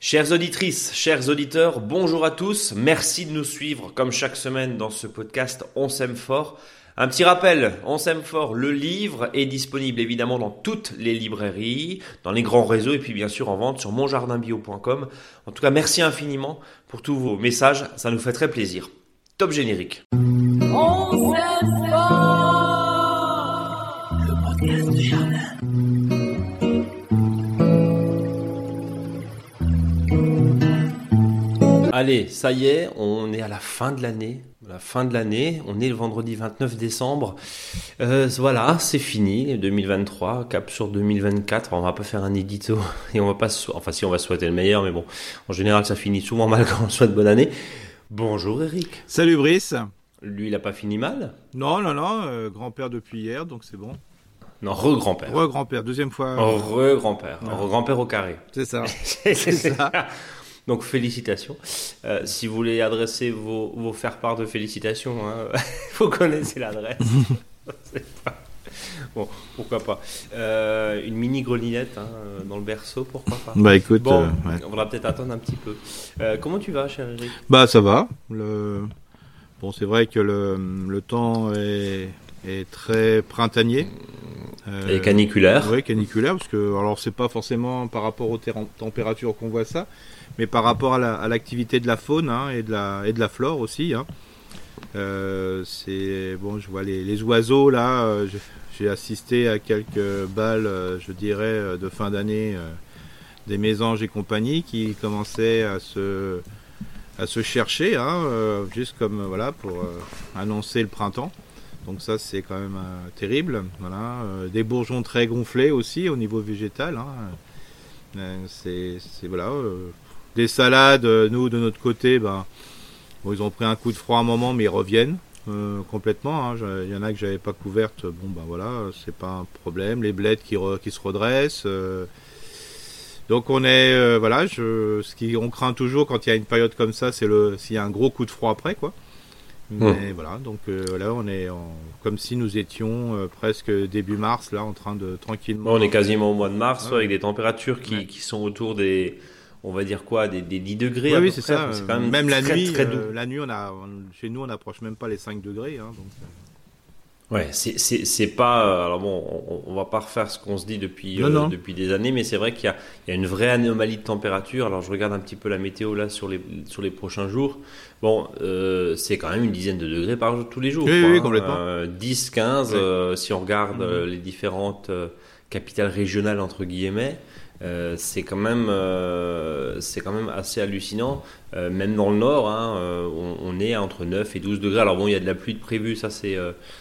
Chères auditrices, chers auditeurs, bonjour à tous. Merci de nous suivre comme chaque semaine dans ce podcast On s'aime fort. Un petit rappel, On s'aime fort, le livre est disponible évidemment dans toutes les librairies, dans les grands réseaux et puis bien sûr en vente sur monjardinbio.com. En tout cas, merci infiniment pour tous vos messages, ça nous fait très plaisir. Top générique. On s'aime fort, le podcast du jardin. Allez, ça y est, on est à la fin de l'année. On est le vendredi 29 décembre. Voilà, c'est fini, 2023, cap sur 2024. On va pas faire un édito et on va pas, enfin si on va souhaiter le meilleur, mais bon, en général ça finit souvent mal quand on souhaite bonne année. Bonjour Eric. Salut Brice. Lui, il a pas fini mal? Non, grand-père depuis hier, donc c'est bon. Non, re-grand-père. Re-grand-père, deuxième fois. Re-grand-père. Ouais. Re-grand-père au carré. C'est ça. C'est ça. Donc félicitations. Si vous voulez adresser vos faire-part de félicitations, hein, vous connaissez l'adresse. Bon, pourquoi pas. Une mini grelinette dans le berceau, pourquoi pas. Bah écoute, bon, ouais. On va peut-être attendre un petit peu. Comment tu vas, cher Eric? Bah ça va. Bon, c'est vrai que le temps est très printanier. Et caniculaire. Oui, caniculaire, parce que alors c'est pas forcément par rapport aux températures qu'on voit ça, mais par rapport à l'activité de la faune et de la flore aussi. C'est bon, je vois les oiseaux là. J'ai assisté à quelques balles, je dirais, de fin d'année des mésanges et compagnie qui commençaient à se chercher, juste comme voilà pour annoncer le printemps. Donc ça c'est quand même terrible. Voilà, des bourgeons très gonflés aussi au niveau végétal. C'est voilà. Des salades, nous de notre côté, bon, ils ont pris un coup de froid à un moment, mais ils reviennent complètement. Il y en a que j'avais pas couvertes. Bon voilà, c'est pas un problème. Les blettes qui se redressent. Donc on est voilà. On craint toujours quand il y a une période comme ça, c'est s'il y a un gros coup de froid après quoi. Mais voilà, donc là on est comme si nous étions presque début mars, là en train de tranquillement. Bon, on est quasiment au mois de mars, avec des températures qui sont autour des, on va dire quoi, des 10 degrés. Oui, c'est ça. C'est quand même la très, nuit, très doux. la nuit, chez nous on n'approche même pas les 5 degrés. Donc. Ouais, c'est pas. Alors bon, on va pas refaire ce qu'on se dit depuis des années, mais c'est vrai qu'il y a une vraie anomalie de température. Alors je regarde un petit peu la météo là sur les prochains jours. Bon, c'est quand même une dizaine de degrés par jour tous les jours. Oui, complètement. 10, 15, si on regarde les différentes capitales régionales entre guillemets. C'est quand même assez hallucinant. Même dans le nord, on est entre 9 et 12 degrés. Alors bon, il y a de la pluie de prévue, ça c'est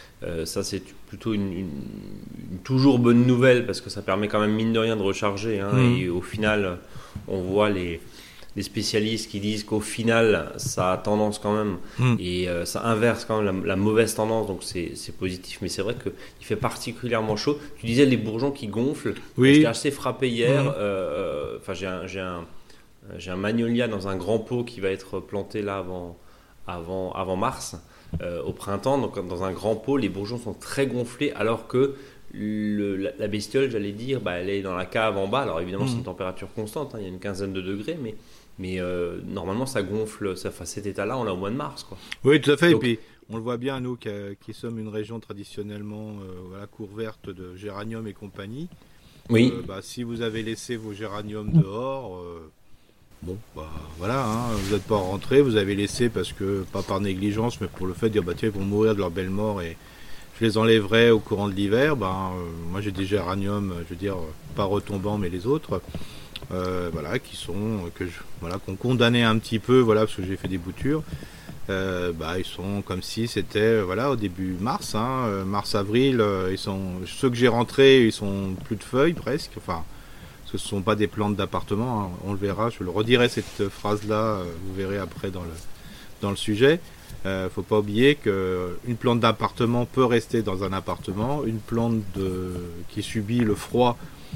plutôt une toujours bonne nouvelle parce que ça permet quand même mine de rien de recharger. Et au final, on voit les spécialistes qui disent qu'au final, ça a tendance quand même et ça inverse quand même la mauvaise tendance, donc c'est positif. Mais c'est vrai qu'il fait particulièrement chaud. Tu disais les bourgeons qui gonflent. Oui. J'étais assez frappé hier. J'ai un magnolia dans un grand pot qui va être planté là avant mars. Au printemps, donc dans un grand pot, les bourgeons sont très gonflés alors que la bestiole, j'allais dire, elle est dans la cave en bas. Alors évidemment, c'est une température constante, il y a une quinzaine de degrés, mais normalement, ça gonfle. Cet état-là, on l'a au mois de mars, quoi. Oui, tout à fait. Donc, et puis, on le voit bien, nous qui sommes une région traditionnellement couverte de géraniums et compagnie. Oui. Si vous avez laissé vos géraniums dehors. Bon, voilà, vous n'êtes pas rentré, vous avez laissé parce que, pas par négligence, mais pour le fait de dire, tiens, ils vont mourir de leur belle mort et je les enlèverai au courant de l'hiver. Moi j'ai des géraniums, je veux dire, pas retombants, mais les autres, voilà, qu'on condamnait un petit peu, voilà, parce que j'ai fait des boutures. Ils sont comme si c'était, au début mars, mars-avril, ceux que j'ai rentrés, ils sont plus de feuilles presque, enfin. Ce ne sont pas des plantes d'appartement, on le verra, je le redirai cette phrase-là, vous verrez après dans le sujet. Faut pas oublier qu'une plante d'appartement peut rester dans un appartement, une plante qui subit le froid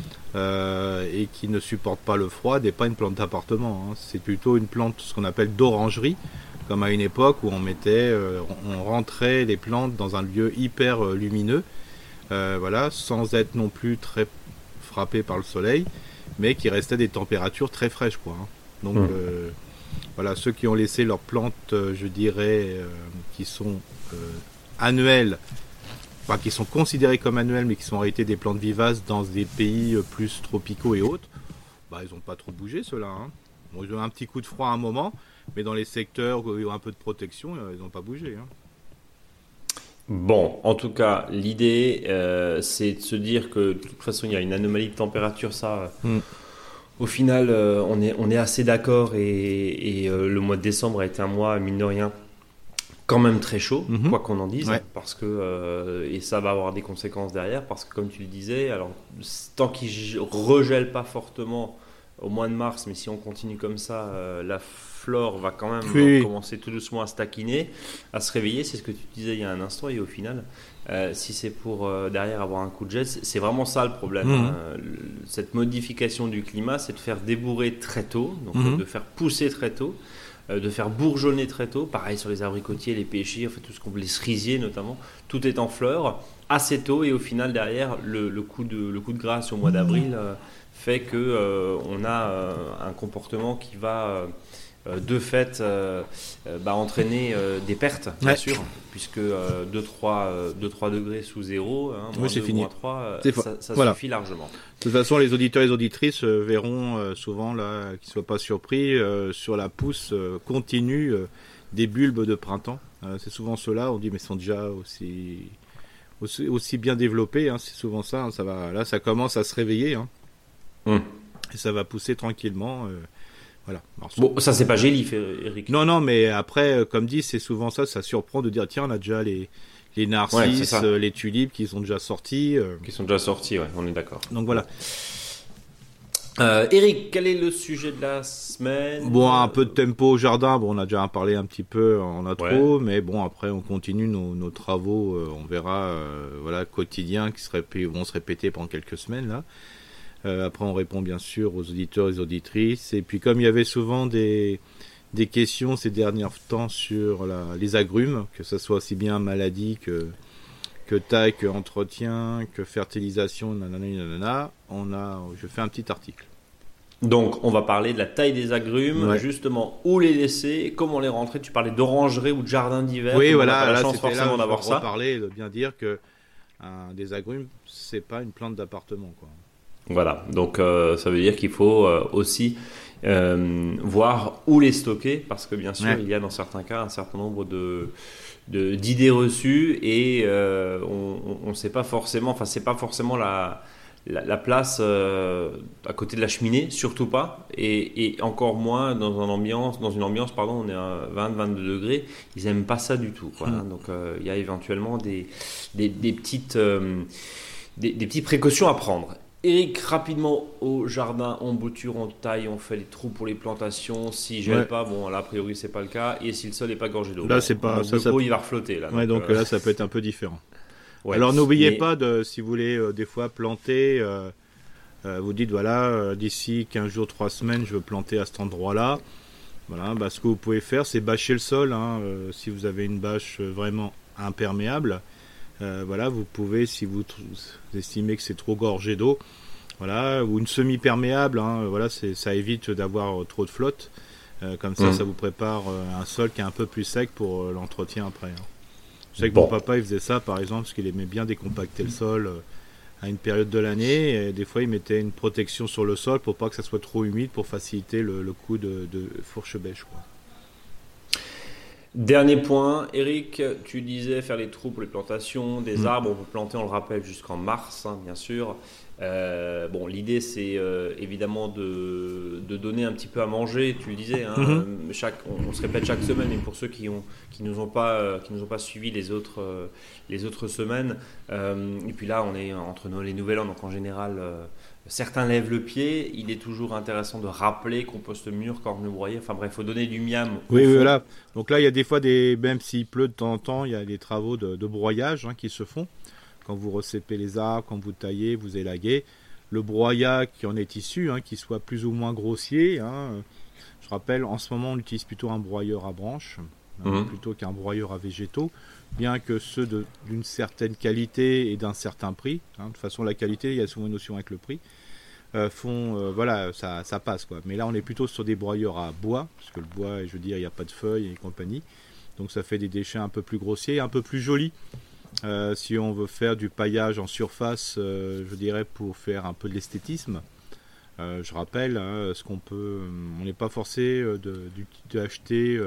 et qui ne supporte pas le froid n'est pas une plante d'appartement, c'est plutôt une plante, ce qu'on appelle d'orangerie, comme à une époque où on rentrait les plantes dans un lieu hyper lumineux, sans être non plus très frappé par le soleil, mais qui restait des températures très fraîches, quoi. Donc voilà, ceux qui ont laissé leurs plantes, je dirais, qui sont annuelles, enfin, qui sont considérées comme annuelles, mais qui sont en réalité des plantes vivaces dans des pays plus tropicaux et autres, bah, ils n'ont pas trop bougé ceux-là. Hein. Bon, ils ont un petit coup de froid à un moment, mais dans les secteurs où il y a un peu de protection, ils n'ont pas bougé. Hein. Bon, en tout cas, l'idée, c'est de se dire que de toute façon, il y a une anomalie de température, ça. Au final, on est assez d'accord et le mois de décembre a été un mois, mine de rien, quand même très chaud, quoi qu'on en dise, parce que et ça va avoir des conséquences derrière, parce que comme tu le disais, alors tant qu'il regèle pas fortement au mois de mars, mais si on continue comme ça, la flore va quand même commencer tout doucement à se taquiner, à se réveiller. C'est ce que tu disais il y a un instant, et au final, si c'est pour derrière avoir un coup de jet, c'est vraiment ça le problème. Cette modification du climat, c'est de faire débourrer très tôt, donc de faire pousser très tôt, de faire bourgeonner très tôt. Pareil sur les abricotiers, les pêchers, enfin tout ce qu'on les cerisiers notamment, tout est en fleurs assez tôt, et au final derrière le coup de grâce au mois d'avril fait que on a un comportement qui va de fait entraîner des pertes, bien sûr, puisque 2-3 degrés sous zéro, moins 2, moins 3, ça suffit largement. De toute façon, les auditeurs et les auditrices verront souvent, là, qu'ils ne soient pas surpris, sur la pousse continue des bulbes de printemps. C'est souvent ceux-là, on dit, mais ils sont déjà aussi bien développés, hein, c'est souvent ça, hein, là, ça commence à se réveiller, hein, et ça va pousser tranquillement. Voilà. Alors, bon, ça c'est pas gélif, Eric. Non, mais après, comme dit, c'est souvent ça surprend de dire, tiens, on a déjà les narcisses, les tulipes qui sont déjà sortis. Qui sont déjà sortis, ouais, on est d'accord. Donc voilà. Eric, quel est le sujet de la semaine ? Bon, un peu de tempo au jardin. Bon, on a déjà parlé un petit peu en intro, mais bon, après, on continue nos travaux. On verra, quotidiens qui vont se répéter pendant quelques semaines là. Après, on répond bien sûr aux auditeurs et aux auditrices. Et puis, comme il y avait souvent des questions ces derniers temps sur les agrumes, que ce soit aussi bien maladie que taille, que entretien, que fertilisation, nanana, je fais un petit article. Donc, on va parler de la taille des agrumes, justement, où les laisser, comment les rentrer. Tu parlais d'orangerie ou de jardin d'hiver. Oui, voilà, on a pas la là, chance forcément d'avoir ça. On va parler de bien dire que des agrumes, c'est pas une plante d'appartement, quoi. Voilà, donc ça veut dire qu'il faut aussi voir où les stocker, parce que bien sûr, il y a dans certains cas un certain nombre d'idées reçues, et on ne sait pas forcément, enfin c'est pas forcément la place à côté de la cheminée, surtout pas, et encore moins dans une ambiance, on est à 20-22 degrés, ils n'aiment pas ça du tout, quoi, hein. Donc il y a éventuellement des petites précautions à prendre. Eric, rapidement, au jardin, on bouture, on taille, on fait les trous pour les plantations. Si gèle pas, bon là a priori c'est pas le cas. Et si le sol n'est pas gorgé d'eau, là c'est pas le pot il va reflotter là. Ouais, donc là ça peut être un peu différent. Alors n'oubliez pas si vous voulez des fois planter, vous dites voilà d'ici 15 jours, 3 semaines je veux planter à cet endroit-là. Voilà, ce que vous pouvez faire c'est bâcher le sol, hein, si vous avez une bâche vraiment imperméable. Vous pouvez, si vous estimez que c'est trop gorgé d'eau, ou une semi-perméable, hein, ça évite d'avoir trop de flotte. Comme ça, ça vous prépare un sol qui est un peu plus sec pour l'entretien après. Hein. Je sais que mon papa il faisait ça par exemple parce qu'il aimait bien décompacter le sol à une période de l'année, et des fois il mettait une protection sur le sol pour pas que ça soit trop humide, pour faciliter le coup de fourche-bêche, quoi. Dernier point, Eric, tu disais faire les trous pour les plantations, des arbres, on peut planter, on le rappelle, jusqu'en mars, hein, bien sûr. L'idée c'est évidemment de donner un petit peu à manger, tu le disais, hein, on se répète chaque semaine, et pour ceux qui nous ont pas suivi les autres semaines, et puis là on est entre Noël et Nouvel An, donc en général certains lèvent le pied. Il est toujours intéressant de rappeler compost mûr, corne broyée, enfin bref, il faut donner du miam. Oui, voilà. Donc là il y a des fois, même s'il pleut de temps en temps, il y a des travaux de broyage, hein, qui se font. Quand vous recépez les arbres, quand vous taillez, vous élaguez, le broyat qui en est issu, hein, qui soit plus ou moins grossier, hein. Je rappelle, en ce moment on utilise plutôt un broyeur à branches, plutôt qu'un broyeur à végétaux, bien que ceux d'une certaine qualité et d'un certain prix, hein. De toute façon la qualité, il y a souvent une notion avec le prix. voilà, ça passe quoi. Mais là, on est plutôt sur des broyeurs à bois, parce que le bois, je veux dire, il n'y a pas de feuilles et compagnie. Donc ça fait des déchets un peu plus grossiers, un peu plus jolis. Si on veut faire du paillage en surface, je dirais pour faire un peu de l'esthétisme. Je rappelle, hein, on n'est pas forcé d'acheter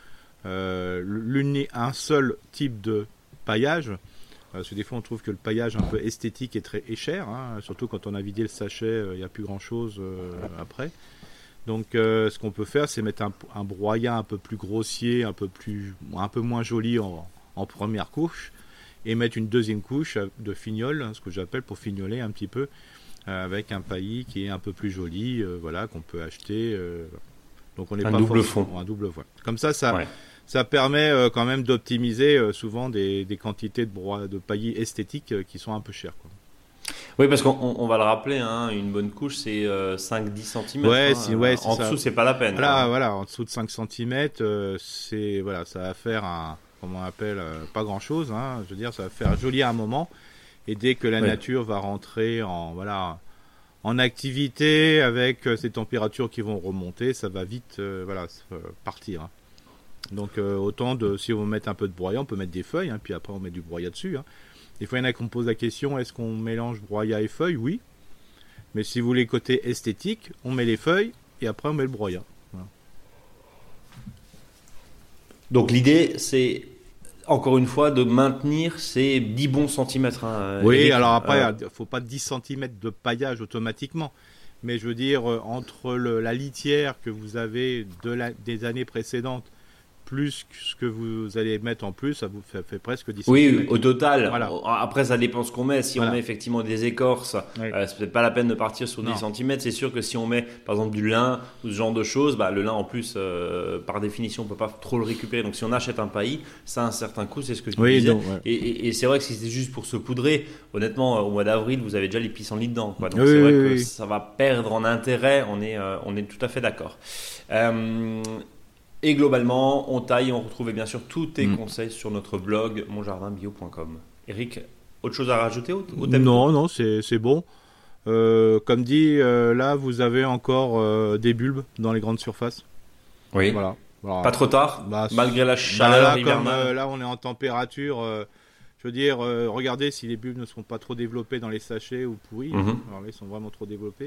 un seul type de paillage. Parce que des fois on trouve que le paillage un peu esthétique est cher, hein, surtout quand on a vidé le sachet, il n'y a plus grand chose après. Donc ce qu'on peut faire, c'est mettre un broyat un peu plus grossier, un peu moins joli en première couche, et mettre une deuxième couche de fignol, ce que j'appelle pour fignoler un petit peu, avec un paillis qui est un peu plus joli, voilà, qu'on peut acheter. Donc on n'est pas double fond. Un double fond. Comme ça Ouais. ça permet quand même d'optimiser souvent des quantités de paillis esthétiques qui sont un peu chères, quoi. Oui, parce qu'on va le rappeler, hein, une bonne couche, c'est 5-10 cm. Ouais, en c'est ça. dessous, c'est pas la peine. Voilà, en dessous de 5 cm, ça va faire comment on appelle, pas grand chose, hein, je veux dire, ça va faire joli à un moment, et dès que la nature va rentrer en activité avec ces températures qui vont remonter, ça va vite partir, hein. Donc si on veut mettre un peu de broyat, on peut mettre des feuilles, hein, puis après on met du broyat dessus, hein. Des fois il y en a qui me posent la question, est-ce qu'on mélange broyat et feuilles? Oui, mais si vous voulez côté esthétique, on met les feuilles et après on met le broyat. Voilà. Donc l'idée, c'est encore une fois de maintenir ces 10 bons centimètres. Hein, oui, Eric. alors après, il ne faut pas 10 cm de paillage automatiquement. Mais je veux dire, entre la litière que vous avez des années précédentes, plus ce que vous allez mettre en plus, ça vous fait presque 10 Oui, cm. au total. Voilà. Après, ça dépend ce qu'on met. Si Voilà. on met effectivement des écorces, Oui. c'est peut-être pas la peine de partir sur 10 cm. C'est sûr que si on met par exemple du lin ou ce genre de choses, le lin en plus, par définition, on peut pas trop le récupérer. Donc si on achète un paillis, ça a un certain coût, c'est ce que tu disais. Donc, ouais. Et c'est vrai que si c'est juste pour se poudrer, honnêtement, au mois d'avril, vous avez déjà les pissenlits dedans, quoi. Donc Oui, c'est vrai oui, que oui. ça va perdre en intérêt. On est tout à fait d'accord. Et globalement, on taille et on retrouve bien sûr tous tes conseils sur notre blog monjardinbio.com. Eric, autre chose à rajouter au thème? Non, c'est bon. Comme dit, là, vous avez encore des bulbes dans les grandes surfaces. Oui. Voilà. Pas trop tard, malgré la chaleur là, hivernale. Là, on est en température. Je veux dire, regardez si les bulbes ne sont pas trop développés dans les sachets ou pourris. Alors là, ils sont vraiment trop développés.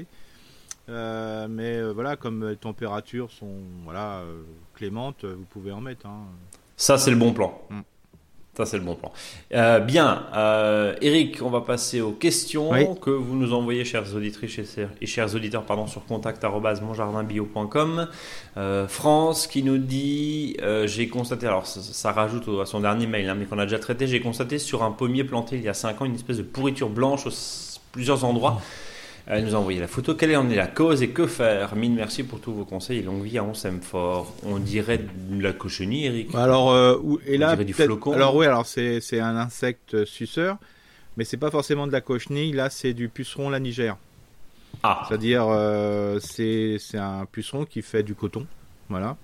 Mais voilà, comme les températures sont clémentes, vous pouvez en mettre, hein. Ça, c'est le bon plan. Ça, c'est le bon plan. Bien, Eric, on va passer aux questions que vous nous envoyez, chères auditrices et chers auditeurs, sur contact@monjardinbio.com. France qui nous dit, j'ai constaté, alors ça rajoute à son dernier mail, hein, mais qu'on a déjà traité, j'ai constaté sur un pommier planté il y a 5 ans une espèce de pourriture blanche plusieurs endroits. Elle nous a envoyé la photo. Quelle en est la cause et que faire? Mille merci pour tous vos conseils et longue vie à On s'aime fort. On dirait de la cochenille, Eric. Alors, on dirait du flocon. Alors oui, c'est un insecte suceur, mais c'est pas forcément de la cochenille. Là, c'est du puceron lanigère. Ah. C'est-à-dire, c'est un puceron qui fait du coton. Voilà.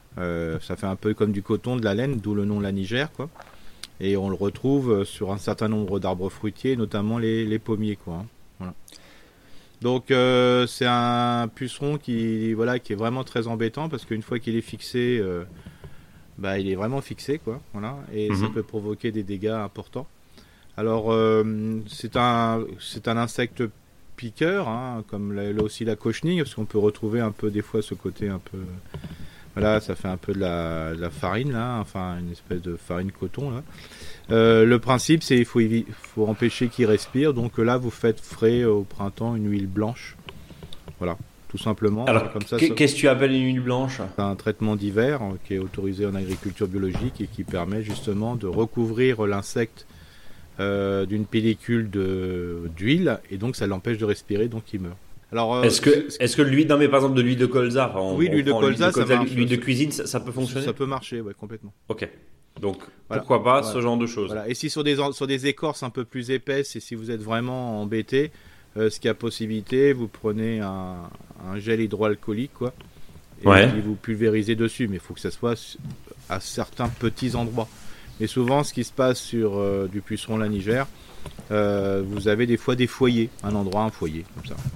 Ça fait un peu comme du coton, de la laine, d'où le nom lanigère, quoi. Et on le retrouve sur un certain nombre d'arbres fruitiers, notamment les pommiers, quoi. Voilà. Donc c'est un puceron qui est vraiment très embêtant parce qu'une fois qu'il est fixé, il est vraiment fixé, quoi. Voilà, et ça peut provoquer des dégâts importants. Alors c'est un insecte piqueur, hein, comme là aussi la cochenille, parce qu'on peut retrouver un peu des fois ce côté un peu, voilà, ça fait un peu de la farine là, enfin une espèce de farine coton là. Le principe, c'est qu'il faut empêcher qu'il respire. Donc là, vous faites frais au printemps une huile blanche. Voilà, tout simplement. Alors, comme ça, qu'est-ce que tu appelles une huile blanche? C'est un traitement d'hiver qui est autorisé en agriculture biologique et qui permet justement de recouvrir l'insecte d'une pellicule d'huile. Et donc, ça l'empêche de respirer, donc il meurt. Alors, est-ce que l'huile, non mais par exemple de l'huile de colza, oui, l'huile de colza, ça marche. L'huile de cuisine, ça peut fonctionner? Ça peut marcher, ouais, complètement. Ok. Donc, pourquoi pas ce genre de choses. Voilà. Et si sur des écorces un peu plus épaisses, et si vous êtes vraiment embêté, ce qu'il y a possibilité, vous prenez un gel hydroalcoolique, quoi, et vous pulvérisez dessus. Mais il faut que ça soit à certains petits endroits. Mais souvent, ce qui se passe sur du puceron lanigère, vous avez des fois des foyers, un foyer, comme ça.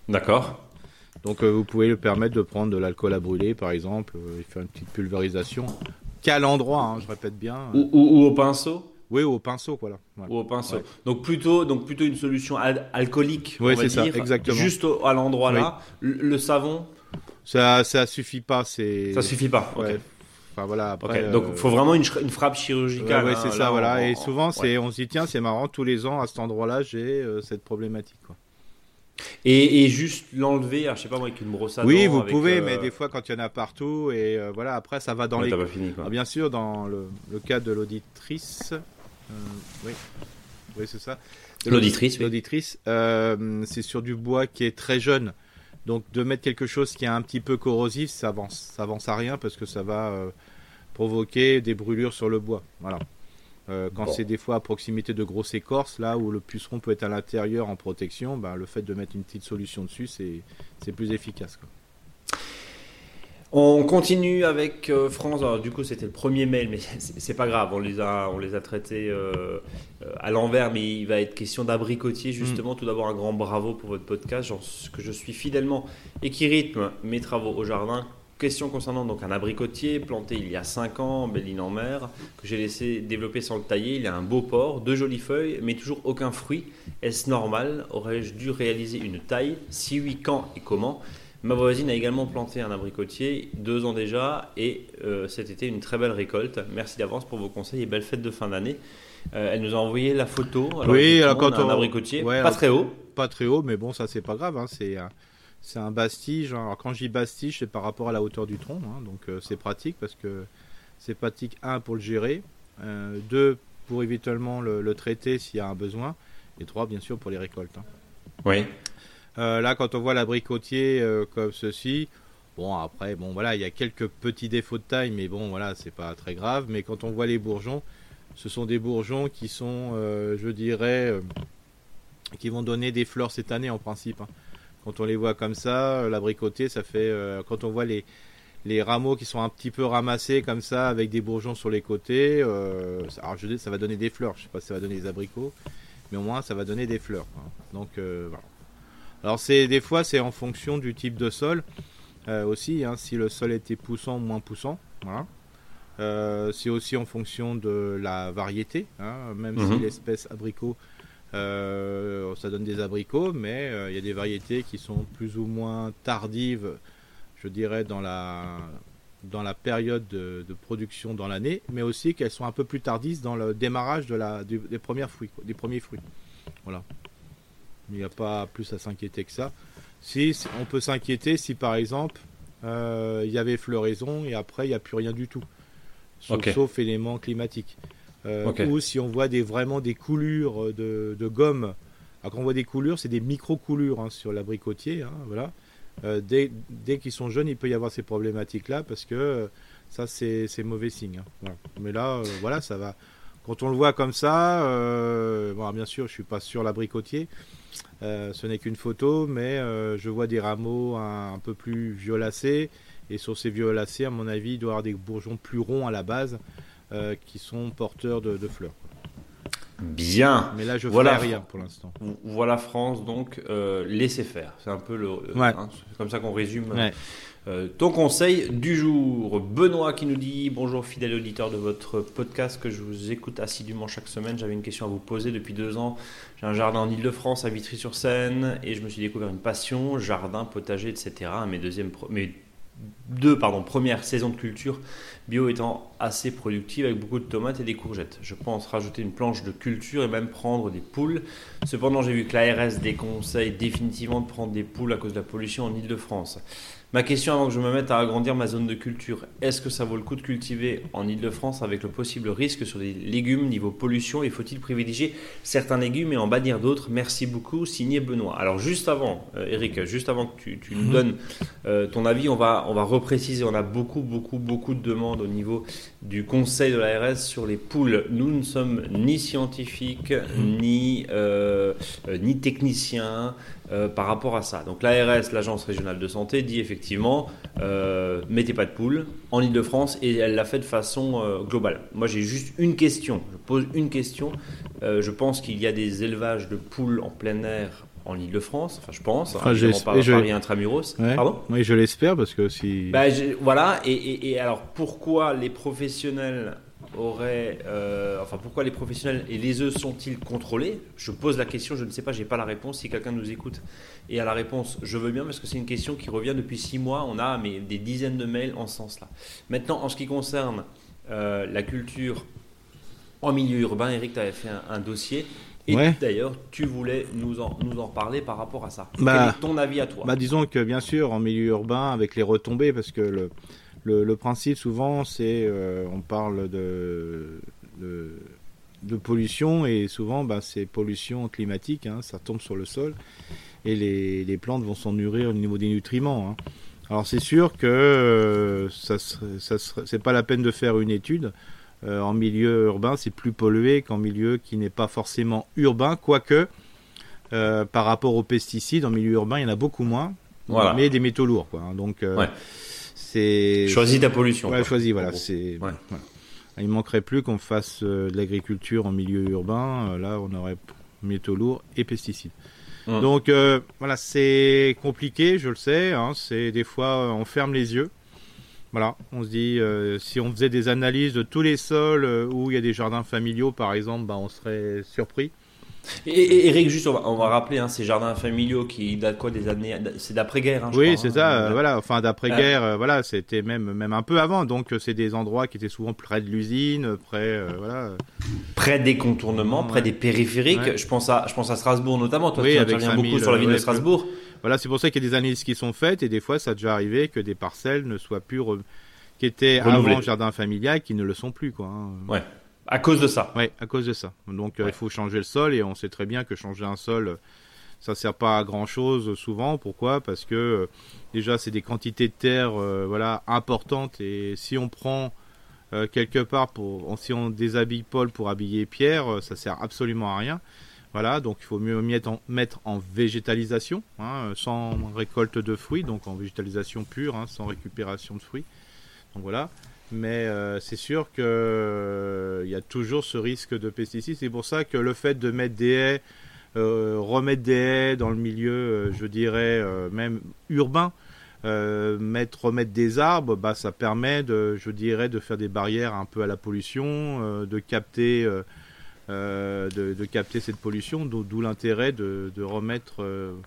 D'accord. Donc vous pouvez le permettre de prendre de l'alcool à brûler, par exemple, et faire une petite pulvérisation. Qu'à l'endroit, hein, je répète bien. Ou au pinceau. Oui, au pinceau, voilà. Ou au pinceau. Ouais. Donc plutôt une solution alcoolique, Oui, on va c'est ça, dire, exactement. juste à l'endroit là. Le savon, Ça suffit pas, ça suffit pas. Ok. Ouais. Enfin voilà, après. Ok. Donc il faut vraiment une frappe chirurgicale. Ouais, c'est ça, là, voilà. Et souvent, ouais. on se dit, tiens, c'est marrant, tous les ans, à cet endroit-là, j'ai cette problématique, quoi. Et juste l'enlever, je sais pas moi, avec une brosse à dents. Oui, vous avec, pouvez, mais des fois, quand il y en a partout, et voilà, après, ça va dans ouais, les. t'as pas fini quoi. Ah, bien sûr, dans le cas de l'auditrice. Oui, oui, c'est ça. L'auditrice, oui. L'auditrice, c'est sur du bois qui est très jeune. Donc, de mettre quelque chose qui est un petit peu corrosif, ça avance à rien parce que ça va provoquer des brûlures sur le bois. Voilà. Quand c'est des fois à proximité de grosses écorces, là où le puceron peut être à l'intérieur en protection, le fait de mettre une petite solution dessus, c'est plus efficace, quoi. On continue avec France. Alors, du coup, c'était le premier mail, mais c'est pas grave. On les a traités à l'envers, mais il va être question d'abricotier justement. Tout d'abord, un grand bravo pour votre podcast, que je suis fidèlement et qui rythme mes travaux au jardin. Question concernant donc un abricotier planté il y a 5 ans en Belle-Île-en-Mer, que j'ai laissé développer sans le tailler. Il a un beau port, 2 jolies feuilles, mais toujours aucun fruit. Est-ce normal? Aurais-je dû réaliser une taille? Si oui, quand et comment? Ma voisine a également planté un abricotier 2 ans déjà et cet été une très belle récolte. Merci d'avance pour vos conseils et belle fête de fin d'année. Elle nous a envoyé la photo. Oui, alors on quand a un abricotier, ouais, pas très haut. Pas très haut, mais bon, ça c'est pas grave, hein, c'est un bastige. Alors quand j'y bastige, c'est par rapport à la hauteur du tronc, hein, donc c'est pratique parce que c'est pratique, 1 pour le gérer, 2 pour éventuellement le traiter s'il y a un besoin, et 3 bien sûr pour les récoltes, hein. Oui. Là, quand on voit l'abricotier comme ceci, bon après, bon voilà, il y a quelques petits défauts de taille, mais bon voilà, c'est pas très grave. Mais quand on voit les bourgeons, ce sont des bourgeons qui sont, je dirais, qui vont donner des fleurs cette année en principe, hein. Quand on les voit comme ça, l'abricotier, ça fait, quand on voit les rameaux qui sont un petit peu ramassés comme ça, avec des bourgeons sur les côtés, alors je dis, ça va donner des fleurs. Je sais pas si ça va donner des abricots, mais au moins ça va donner des fleurs, hein. Donc voilà. Alors des fois c'est en fonction du type de sol aussi, hein, si le sol était poussant ou moins poussant, voilà. C'est aussi en fonction de la variété, hein, même si l'espèce abricot, ça donne des abricots, mais il y a des variétés qui sont plus ou moins tardives, je dirais, dans la période de production dans l'année, mais aussi qu'elles sont un peu plus tardives dans le démarrage des premiers fruits, quoi, des premiers fruits. Voilà. Il n'y a pas plus à s'inquiéter que ça. Si on peut s'inquiéter si par exemple il y avait floraison et après il n'y a plus rien du tout, sauf éléments climatiques, ou si on voit vraiment des coulures de gomme. Alors quand on voit des coulures, c'est des micro-coulures, hein, sur l'abricotier, hein, voilà. Dès qu'ils sont jeunes, il peut y avoir ces problématiques là parce que ça c'est mauvais signe, hein, voilà. Mais là voilà, ça va. Quand on le voit comme ça, bon, bien sûr je suis pas sur l'abricotier, ce n'est qu'une photo, mais je vois des rameaux un peu plus violacés, et sur ces violacés, à mon avis, il doit y avoir des bourgeons plus ronds à la base qui sont porteurs de fleurs. Bien. Mais là, je ferai rien pour l'instant. Voilà France, donc laissez faire. C'est un peu hein, c'est comme ça qu'on résume. Ouais. Ton conseil du jour. Benoît qui nous dit: bonjour fidèle auditeur de votre podcast que je vous écoute assidûment chaque semaine. J'avais une question à vous poser depuis 2 ans. J'ai un jardin en Ile-de-France à Vitry-sur-Seine et je me suis découvert une passion, jardin, potager, etc. Mes deux premières saisons de culture bio étant assez productives avec beaucoup de tomates et des courgettes. Je pense rajouter une planche de culture et même prendre des poules. Cependant, j'ai vu que l'ARS déconseille définitivement de prendre des poules à cause de la pollution en Ile-de-France. Ma question avant que je me mette à agrandir ma zone de culture: est-ce que ça vaut le coup de cultiver en Ile-de-France avec le possible risque sur les légumes niveau pollution, et faut-il privilégier certains légumes et en bannir d'autres? Merci beaucoup, signé Benoît. Alors juste avant, Eric, juste avant que tu nous donnes ton avis, on va repréciser. On a beaucoup de demandes au niveau du conseil de l'ARS sur les poules. Nous ne sommes ni scientifiques ni techniciens par rapport à ça. Donc l'ARS, l'Agence régionale de santé, dit effectivement mettez pas de poules en Ile-de-France, et elle l'a fait de façon globale. Moi j'ai juste une question, je pose une question. Je pense qu'il y a des élevages de poules en plein air en Île-de-France, enfin je pense, Enfin, évidemment j'ai- pas et je- Paris intramuros. Ouais. Pardon? Oui, je l'espère parce que si. Bah, voilà, et alors pourquoi les professionnels pourquoi les professionnels et les œufs sont-ils contrôlés? Je pose la question, je ne sais pas, j'ai pas la réponse. Si quelqu'un nous écoute et a la réponse, je veux bien parce que c'est une question qui revient depuis 6 mois. On a des dizaines de mails en ce sens-là. Maintenant, en ce qui concerne la culture en milieu urbain, Eric, tu avais fait un dossier. Et Ouais. d'ailleurs, tu voulais nous en reparler par rapport à ça. Bah, Quel est ton avis à toi? Bah, disons que bien sûr, en milieu urbain, avec les retombées, parce que le principe souvent, c'est on parle de pollution et souvent, bah, c'est pollution climatique, hein, ça tombe sur le sol et les plantes vont s'en nourrir au niveau des nutriments. Hein. Alors c'est sûr que c'est pas la peine de faire une étude. En milieu urbain, c'est plus pollué qu'en milieu qui n'est pas forcément urbain, quoique par rapport aux pesticides, en milieu urbain, il y en a beaucoup moins, Voilà. mais des métaux lourds, quoi. Hein. Donc, Ouais. c'est... Choisis ta pollution. Ouais, quoi. choisis, voilà. En gros. C'est... Ouais. voilà. Il manquerait plus qu'on fasse de l'agriculture en milieu urbain. Là, on aurait métaux lourds et pesticides. Donc, voilà, c'est compliqué, je le sais. Hein. C'est des fois, on ferme les yeux. Voilà, on se dit, si on faisait des analyses de tous les sols où il y a des jardins familiaux, par exemple, bah, on serait surpris. Et Eric, juste, on va rappeler ces jardins familiaux qui datent quoi des années. C'est d'après-guerre, je Oui, crois, c'est ça, voilà. voilà, enfin d'après-guerre, voilà, c'était même un peu avant, donc c'est des endroits qui étaient souvent près de l'usine, près, voilà. Près des contournements, près Ouais. des périphériques. Ouais. Je pense à Strasbourg notamment. Toi, Oui, tu avec interviens 5000, beaucoup sur la ville de ouais, Strasbourg. Voilà, c'est pour ça qu'il y a des analyses qui sont faites, et des fois, ça a déjà arrivé que des parcelles ne soient plus, qui étaient Renouvelées. avant jardin familial, qui ne le sont plus, quoi. Hein. Ouais. À cause de ça. Ouais, à cause de ça. Donc Ouais. il faut changer le sol, et on sait très bien que changer un sol, ça sert pas à grand chose souvent. Pourquoi? Parce que déjà c'est des quantités de terre voilà, importantes, et si on prend quelque part si on déshabille Paul pour habiller Pierre, ça sert absolument à rien. Voilà, donc il faut mieux mettre en végétalisation, hein, sans récolte de fruits, donc en végétalisation pure, hein, sans récupération de fruits. Donc voilà. Mais c'est sûr qu'il y a toujours ce risque de pesticides. C'est pour ça que le fait de mettre des haies, remettre des haies dans le milieu, je dirais, même urbain, remettre des arbres, bah, ça permet de faire des barrières un peu à la pollution, de capter cette pollution, d'où l'intérêt de remettre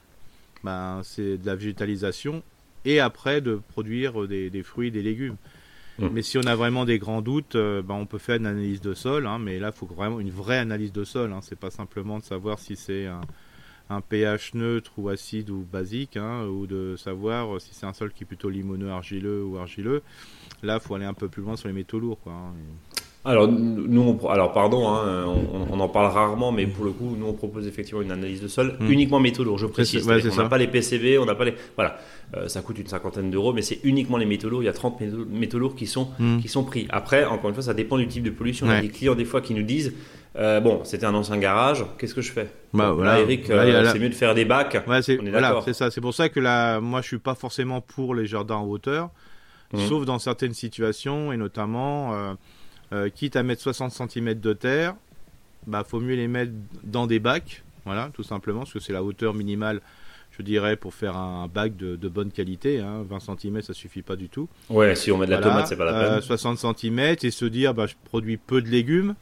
c'est de la végétalisation et après de produire des fruits, des légumes. Mais si on a vraiment des grands doutes, on peut faire une analyse de sol, hein, mais là, il faut vraiment une vraie analyse de sol. Hein, c'est pas simplement de savoir si c'est un pH neutre ou acide ou basique, hein, ou de savoir si c'est un sol qui est plutôt limoneux, argileux ou argileux. Là, il faut aller un peu plus loin sur les métaux lourds, quoi. Hein. Alors, pardon, on en parle rarement, mais pour le coup, nous, on propose effectivement une analyse de sol uniquement métaux lourds, je précise. Ouais, c'est on n'a ça. pas les PCB, on n'a pas les... Voilà, ça coûte une 50aine d'euros, mais c'est uniquement les métaux lourds. Il y a 30 métaux lourds qui sont pris. Après, encore une fois, ça dépend du type de pollution. On a des clients, des fois, qui nous disent, c'était un ancien garage, qu'est-ce que je fais? Bah, Donc, voilà. là, Eric, Là, c'est mieux de faire des bacs. Ouais, On est voilà, d'accord. c'est ça. C'est pour ça que là, moi, je suis pas forcément pour les jardins en hauteur, sauf dans certaines situations, et notamment, quitte à mettre 60 cm de terre, faut mieux les mettre dans des bacs, voilà, tout simplement, parce que c'est la hauteur minimale, je dirais, pour faire un bac de bonne qualité. Hein. 20 cm, ça suffit pas du tout. Ouais, si on met de la Voilà, tomate, c'est pas la peine. 60 cm, et se dire, je produis peu de légumes.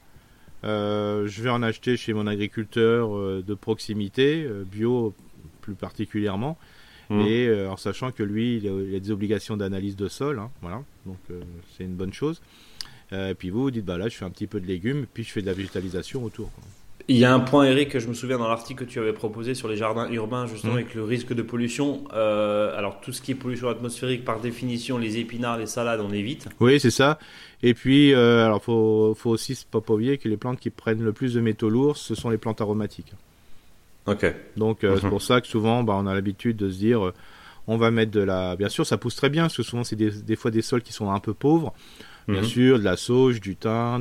Je vais en acheter chez mon agriculteur de proximité, bio plus particulièrement, et en sachant que lui, il a des obligations d'analyse de sol, hein, voilà, donc c'est une bonne chose. Et puis vous dites, là, je fais un petit peu de légumes, puis je fais de la végétalisation autour, quoi. Il y a un point, Eric, que je me souviens dans l'article que tu avais proposé sur les jardins urbains, justement, avec le risque de pollution. Alors, tout ce qui est pollution atmosphérique, par définition, les épinards, les salades, on évite. Oui, c'est ça. Et puis, alors, faut aussi pas oublier que les plantes qui prennent le plus de métaux lourds, ce sont les plantes aromatiques. Ok. Donc, c'est pour ça que souvent, on a l'habitude de se dire, on va mettre de la... Bien sûr, ça pousse très bien, parce que souvent, c'est des fois des sols qui sont un peu pauvres. Bien sûr, de la sauge, du thym,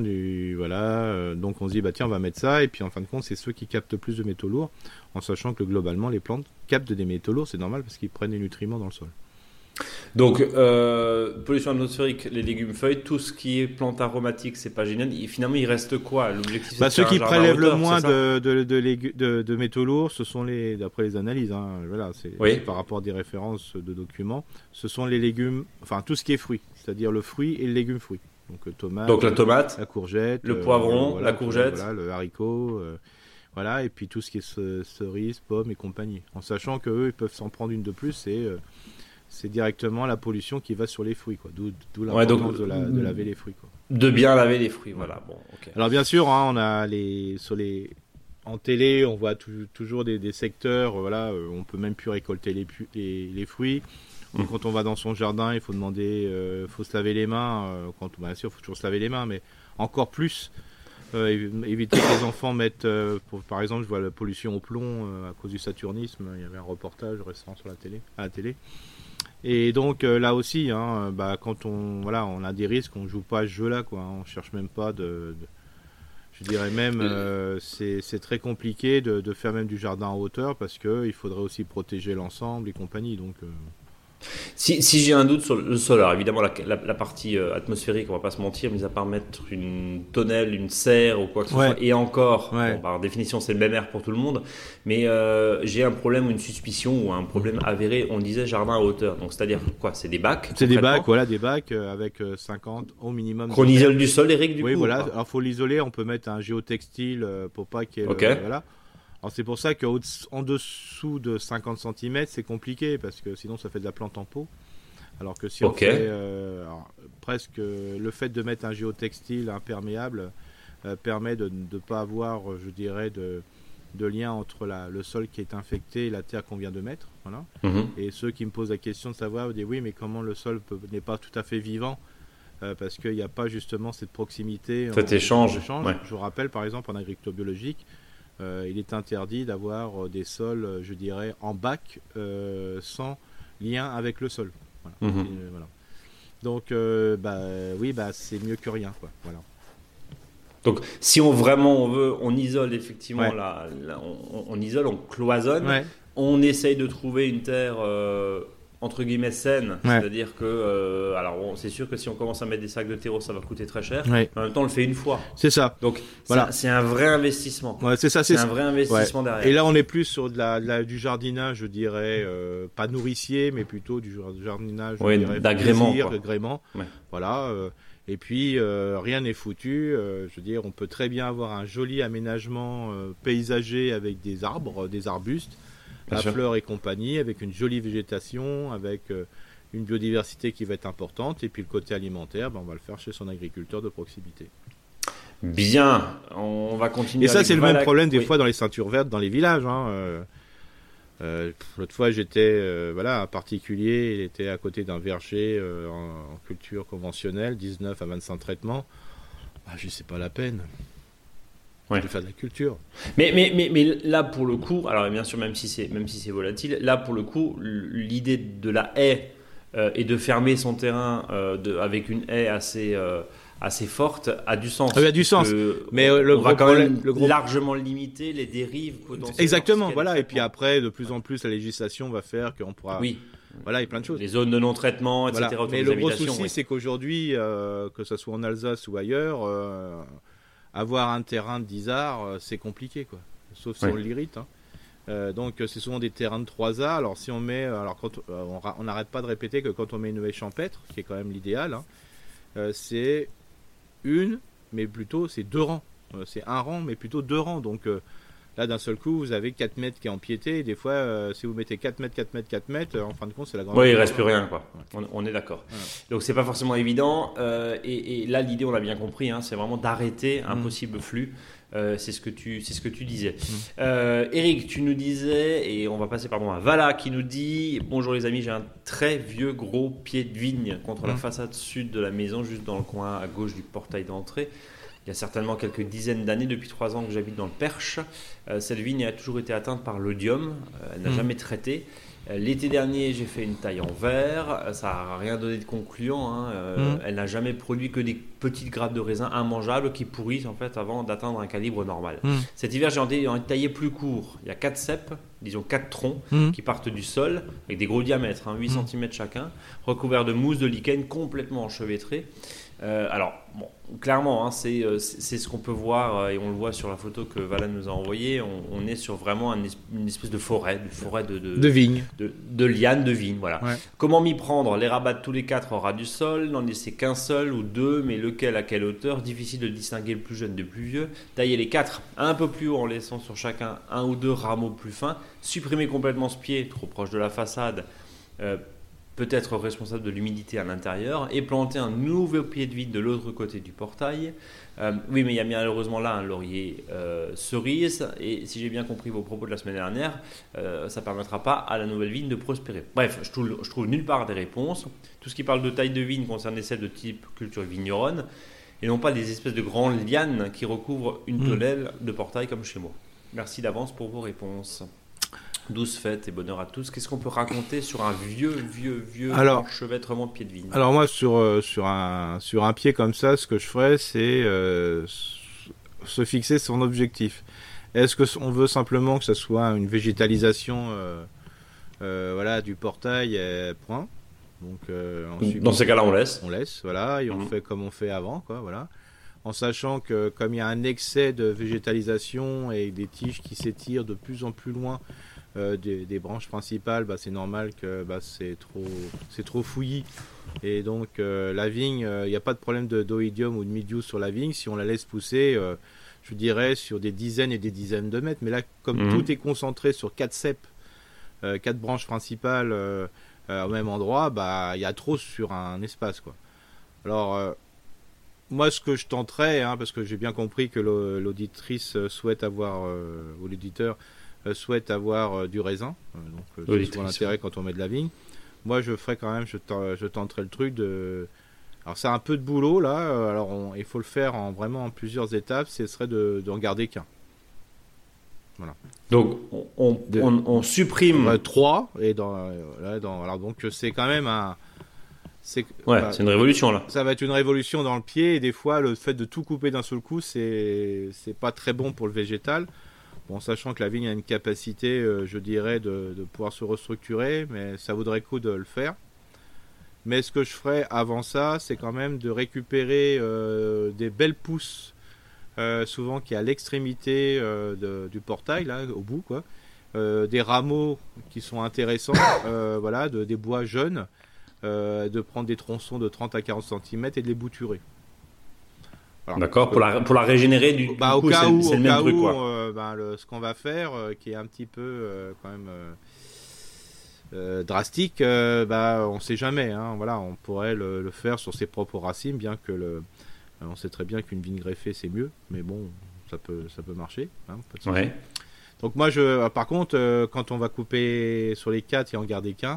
donc on se dit, tiens, on va mettre ça, et puis en fin de compte, c'est ceux qui captent plus de métaux lourds, en sachant que globalement, les plantes captent des métaux lourds, c'est normal, parce qu'ils prennent les nutriments dans le sol. Donc, pollution atmosphérique, les légumes feuilles, tout ce qui est plantes aromatiques, c'est pas génial. Finalement, il reste quoi? L'objectif, c'est de Ceux faire qui un jardin à prélèvent le hauteur, moins c'est ça? de métaux lourds, ce sont d'après les analyses, hein, voilà, Oui. par rapport à des références de documents, ce sont les légumes, enfin tout ce qui est fruit, c'est-à-dire le fruit et le légume fruit. Donc tomate, Donc, la tomate, la courgette, le poivron, voilà, la courgette. voilà, le haricot, voilà, et puis tout ce qui est cerises, pommes et compagnie. En sachant qu'eux, ils peuvent s'en prendre une de plus et c'est directement la pollution qui va sur les fruits, quoi. D'où Ouais, donc, l'importance de laver les fruits, quoi. de bien laver les fruits. Voilà, bon, ok. Alors bien sûr, hein, on a en télé, on voit toujours des secteurs, voilà, on peut même plus récolter les fruits. Donc, quand on va dans son jardin, il faut demander, faut se laver les mains. Bien sûr, il faut toujours se laver les mains, mais encore plus éviter que les enfants mettent, par exemple, je vois la pollution au plomb à cause du saturnisme. Il y avait un reportage récent à la télé. Et donc là aussi, hein, quand on a des risques, on joue pas à ce jeu-là, quoi. Hein, on cherche même pas je dirais même, c'est très compliqué de faire même du jardin en hauteur parce que il faudrait aussi protéger l'ensemble et compagnie. Donc Si j'ai un doute sur le sol, alors évidemment la partie atmosphérique, on va pas se mentir, mis à part mettre une tonnelle, une serre ou quoi que ce Ouais. soit, et encore, Ouais. bon, par définition c'est le même air pour tout le monde, mais j'ai un problème ou une suspicion ou un problème avéré, on disait jardin à hauteur, donc c'est-à-dire quoi? C'est des bacs? c'est des concrètement bacs, voilà, des bacs avec 50 au minimum. Qu'on isole du sol, Eric, du Oui, coup? voilà. ou pas Alors faut l'isoler. On peut mettre un géotextile pour pas qu'il y ait Ok. voilà. Alors c'est pour ça qu'en dessous de 50 cm, c'est compliqué parce que sinon ça fait de la plante en pot. Alors que si on Ok. fait presque le fait de mettre un géotextile imperméable permet de ne pas avoir, je dirais, de lien entre le sol qui est infecté et la terre qu'on vient de mettre. Voilà. Mhm. Et ceux qui me posent la question de savoir, ils disent oui, mais comment le sol n'est pas tout à fait vivant parce qu'il n'y a pas justement cette proximité. Cet échange, ouais. Je vous rappelle par exemple en agriculture biologique, il est interdit d'avoir des sols, je dirais, en bac sans lien avec le sol. Voilà. Mhm. Voilà. Donc, oui, c'est mieux que rien, quoi. Voilà. Donc si on veut, on isole effectivement, Ouais. on isole, on cloisonne. Ouais. On essaye de trouver une terre entre guillemets saine, Ouais. c'est-à-dire que c'est sûr que si on commence à mettre des sacs de terreau, ça va coûter très cher. Ouais. Mais en même temps, on le fait une fois. C'est ça. Donc Voilà. c'est un vrai investissement. Ouais, c'est ça. C'est un vrai investissement Ouais. derrière. Et là, on est plus sur du jardinage, je dirais, pas nourricier, mais plutôt du jardinage, je Ouais, dirais, d'agrément, plaisir, quoi. d'agrément. Ouais. Voilà. Et puis, rien n'est foutu. Je veux dire, on peut très bien avoir un joli aménagement paysager avec des arbres, des arbustes, Bien à sûr. fleurs et compagnie, avec une jolie végétation, avec une biodiversité qui va être importante. Et puis, le côté alimentaire, on va le faire chez son agriculteur de proximité. Bien, on va continuer. Et ça, avec c'est le même Valak. problème des Oui. fois dans les ceintures vertes, dans les villages. L'autre fois, j'étais, un particulier, il était à côté d'un verger en culture conventionnelle, 19 à 25 traitements. Je sais pas la peine. Ouais. De faire de la culture. Mais là pour le coup, alors bien sûr même si c'est volatile, là pour le coup l'idée de la haie et de fermer son terrain avec une haie assez forte a du sens. Oui, a du sens. Mais on le va gros quand même problème- largement limiter les dérives potentielles. Exactement, lorsqu'il y a voilà. des Et puis après, de plus en plus, la législation va faire qu'on pourra. Oui, Voilà, il y a plein de choses. les zones de non-traitement, etc. Voilà. autour Mais des le gros habitations, souci, oui. c'est qu'aujourd'hui, que ce soit en Alsace ou ailleurs, avoir un terrain de 10 arts, c'est compliqué, quoi. Sauf si Ouais. on l'irrite. Donc, c'est souvent des terrains de 3 arts. Alors, si on met, on n'arrête pas de répéter que quand on met une haie champêtre, qui est quand même l'idéal, c'est mais plutôt c'est 2 rangs. C'est un rang, mais plutôt 2 rangs. Donc là, d'un seul coup, vous avez 4 mètres qui est empiété. Et des fois, si vous mettez 4 mètres, 4 mètres, 4 mètres, en fin de compte, c'est la grande. Oui, il reste plus rien, quoi. On est d'accord. Voilà. Donc c'est pas forcément évident. Et là, l'idée, on l'a bien compris, c'est vraiment d'arrêter un possible flux. C'est ce que tu disais. Eric, tu nous disais, et on va passer à Vala qui nous dit: bonjour les amis, j'ai un très vieux gros pied de vigne contre la façade sud de la maison, juste dans le coin à gauche du portail d'entrée. Il y a certainement quelques dizaines d'années, depuis 3 ans que j'habite dans le Perche. Cette vigne a toujours été atteinte par l'oïdium. Elle n'a jamais traité. L'été dernier, j'ai fait une taille en verre. Ça n'a rien donné de concluant, hein. Elle n'a jamais produit que des petites grappes de raisin immangeables qui pourrissent en fait avant d'atteindre un calibre normal. Cet hiver, j'ai envie de tailler plus court. Il y a 4 ceps, disons 4 troncs, qui partent du sol avec des gros diamètres, 8 cm chacun, recouverts de mousse de lichen complètement enchevêtrée. Alors, bon, clairement, hein, c'est ce qu'on peut voir et on le voit sur la photo que Valan nous a envoyée. On est sur vraiment une espèce de forêt de vigne, de lianes de vigne. Voilà. Ouais. Comment m'y prendre? Les rabattre tous les 4 au ras du sol, n'en laisser qu'un seul ou 2, mais lequel à quelle hauteur? Difficile de distinguer le plus jeune du plus vieux. Tailler les 4 un peu plus haut en laissant sur chacun 1 ou 2 rameaux plus fins. Supprimer complètement ce pied trop proche de la façade. Peut-être responsable de l'humidité à l'intérieur, et planter un nouveau pied de vigne de l'autre côté du portail. Oui, mais il y a malheureusement là un laurier cerise, et si j'ai bien compris vos propos de la semaine dernière, ça ne permettra pas à la nouvelle vigne de prospérer. Bref, je trouve nulle part des réponses. Tout ce qui parle de taille de vigne concerne des celles de type culture vigneronne, et non pas des espèces de grandes lianes qui recouvrent une tonnelle de portail comme chez moi. Merci d'avance pour vos réponses. Douce fête et bonheur à tous. Qu'est-ce qu'on peut raconter sur un vieux enchevêtrement de pied de vigne? Alors moi, sur un pied comme ça, ce que je ferais, c'est se fixer son objectif. Est-ce qu'on veut simplement que ça soit une végétalisation du portail, point. Donc, ensuite, dans ces cas-là, on laisse. On laisse, voilà, et on fait comme on fait avant, quoi, voilà. En sachant que comme il y a un excès de végétalisation et des tiges qui s'étirent de plus en plus loin des branches principales, c'est normal que c'est trop fouillis, et donc la vigne, il n'y a pas de problème d'oïdium ou de mildiou sur la vigne si on la laisse pousser, je dirais sur des dizaines et des dizaines de mètres. Mais là, comme tout est concentré sur 4 ceps, 4 branches principales au même endroit, il y a trop sur un espace, quoi. Alors moi, ce que je tenterais, parce que j'ai bien compris que l'auditrice souhaite avoir, ou l'auditeur souhaite avoir du raisin, donc c'est souvent l'intérêt quand on met de la vigne. Moi, je ferais quand même, je tenterais le truc de. Alors, c'est un peu de boulot là. Alors, il faut le faire vraiment en plusieurs étapes. Ce serait d'en garder qu'un. Voilà. Donc, on supprime 3 et alors donc c'est quand même un. C'est une révolution là. Ça va être une révolution dans le pied, et des fois le fait de tout couper d'un seul coup, c'est pas très bon pour le végétal. Bon, sachant que la vigne a une capacité, je dirais, de pouvoir se restructurer, mais ça vaudrait le coup de le faire. Mais ce que je ferais avant ça, c'est quand même de récupérer des belles pousses, souvent qui est à l'extrémité du portail, là, au bout, quoi. Des rameaux qui sont intéressants, des bois jeunes, de prendre des tronçons de 30 à 40 cm et de les bouturer. Alors, d'accord, pour la régénérer du coup, au cas où, c'est le même truc, quoi. Ce qu'on va faire, qui est un petit peu quand même drastique, on sait jamais, hein, voilà, on pourrait le faire sur ses propres racines, bien que on sait très bien qu'une vigne greffée c'est mieux, mais bon, ça peut marcher, hein, pas de souci. Ouais. Donc moi, par contre, quand on va couper sur les 4 et en garder qu'un,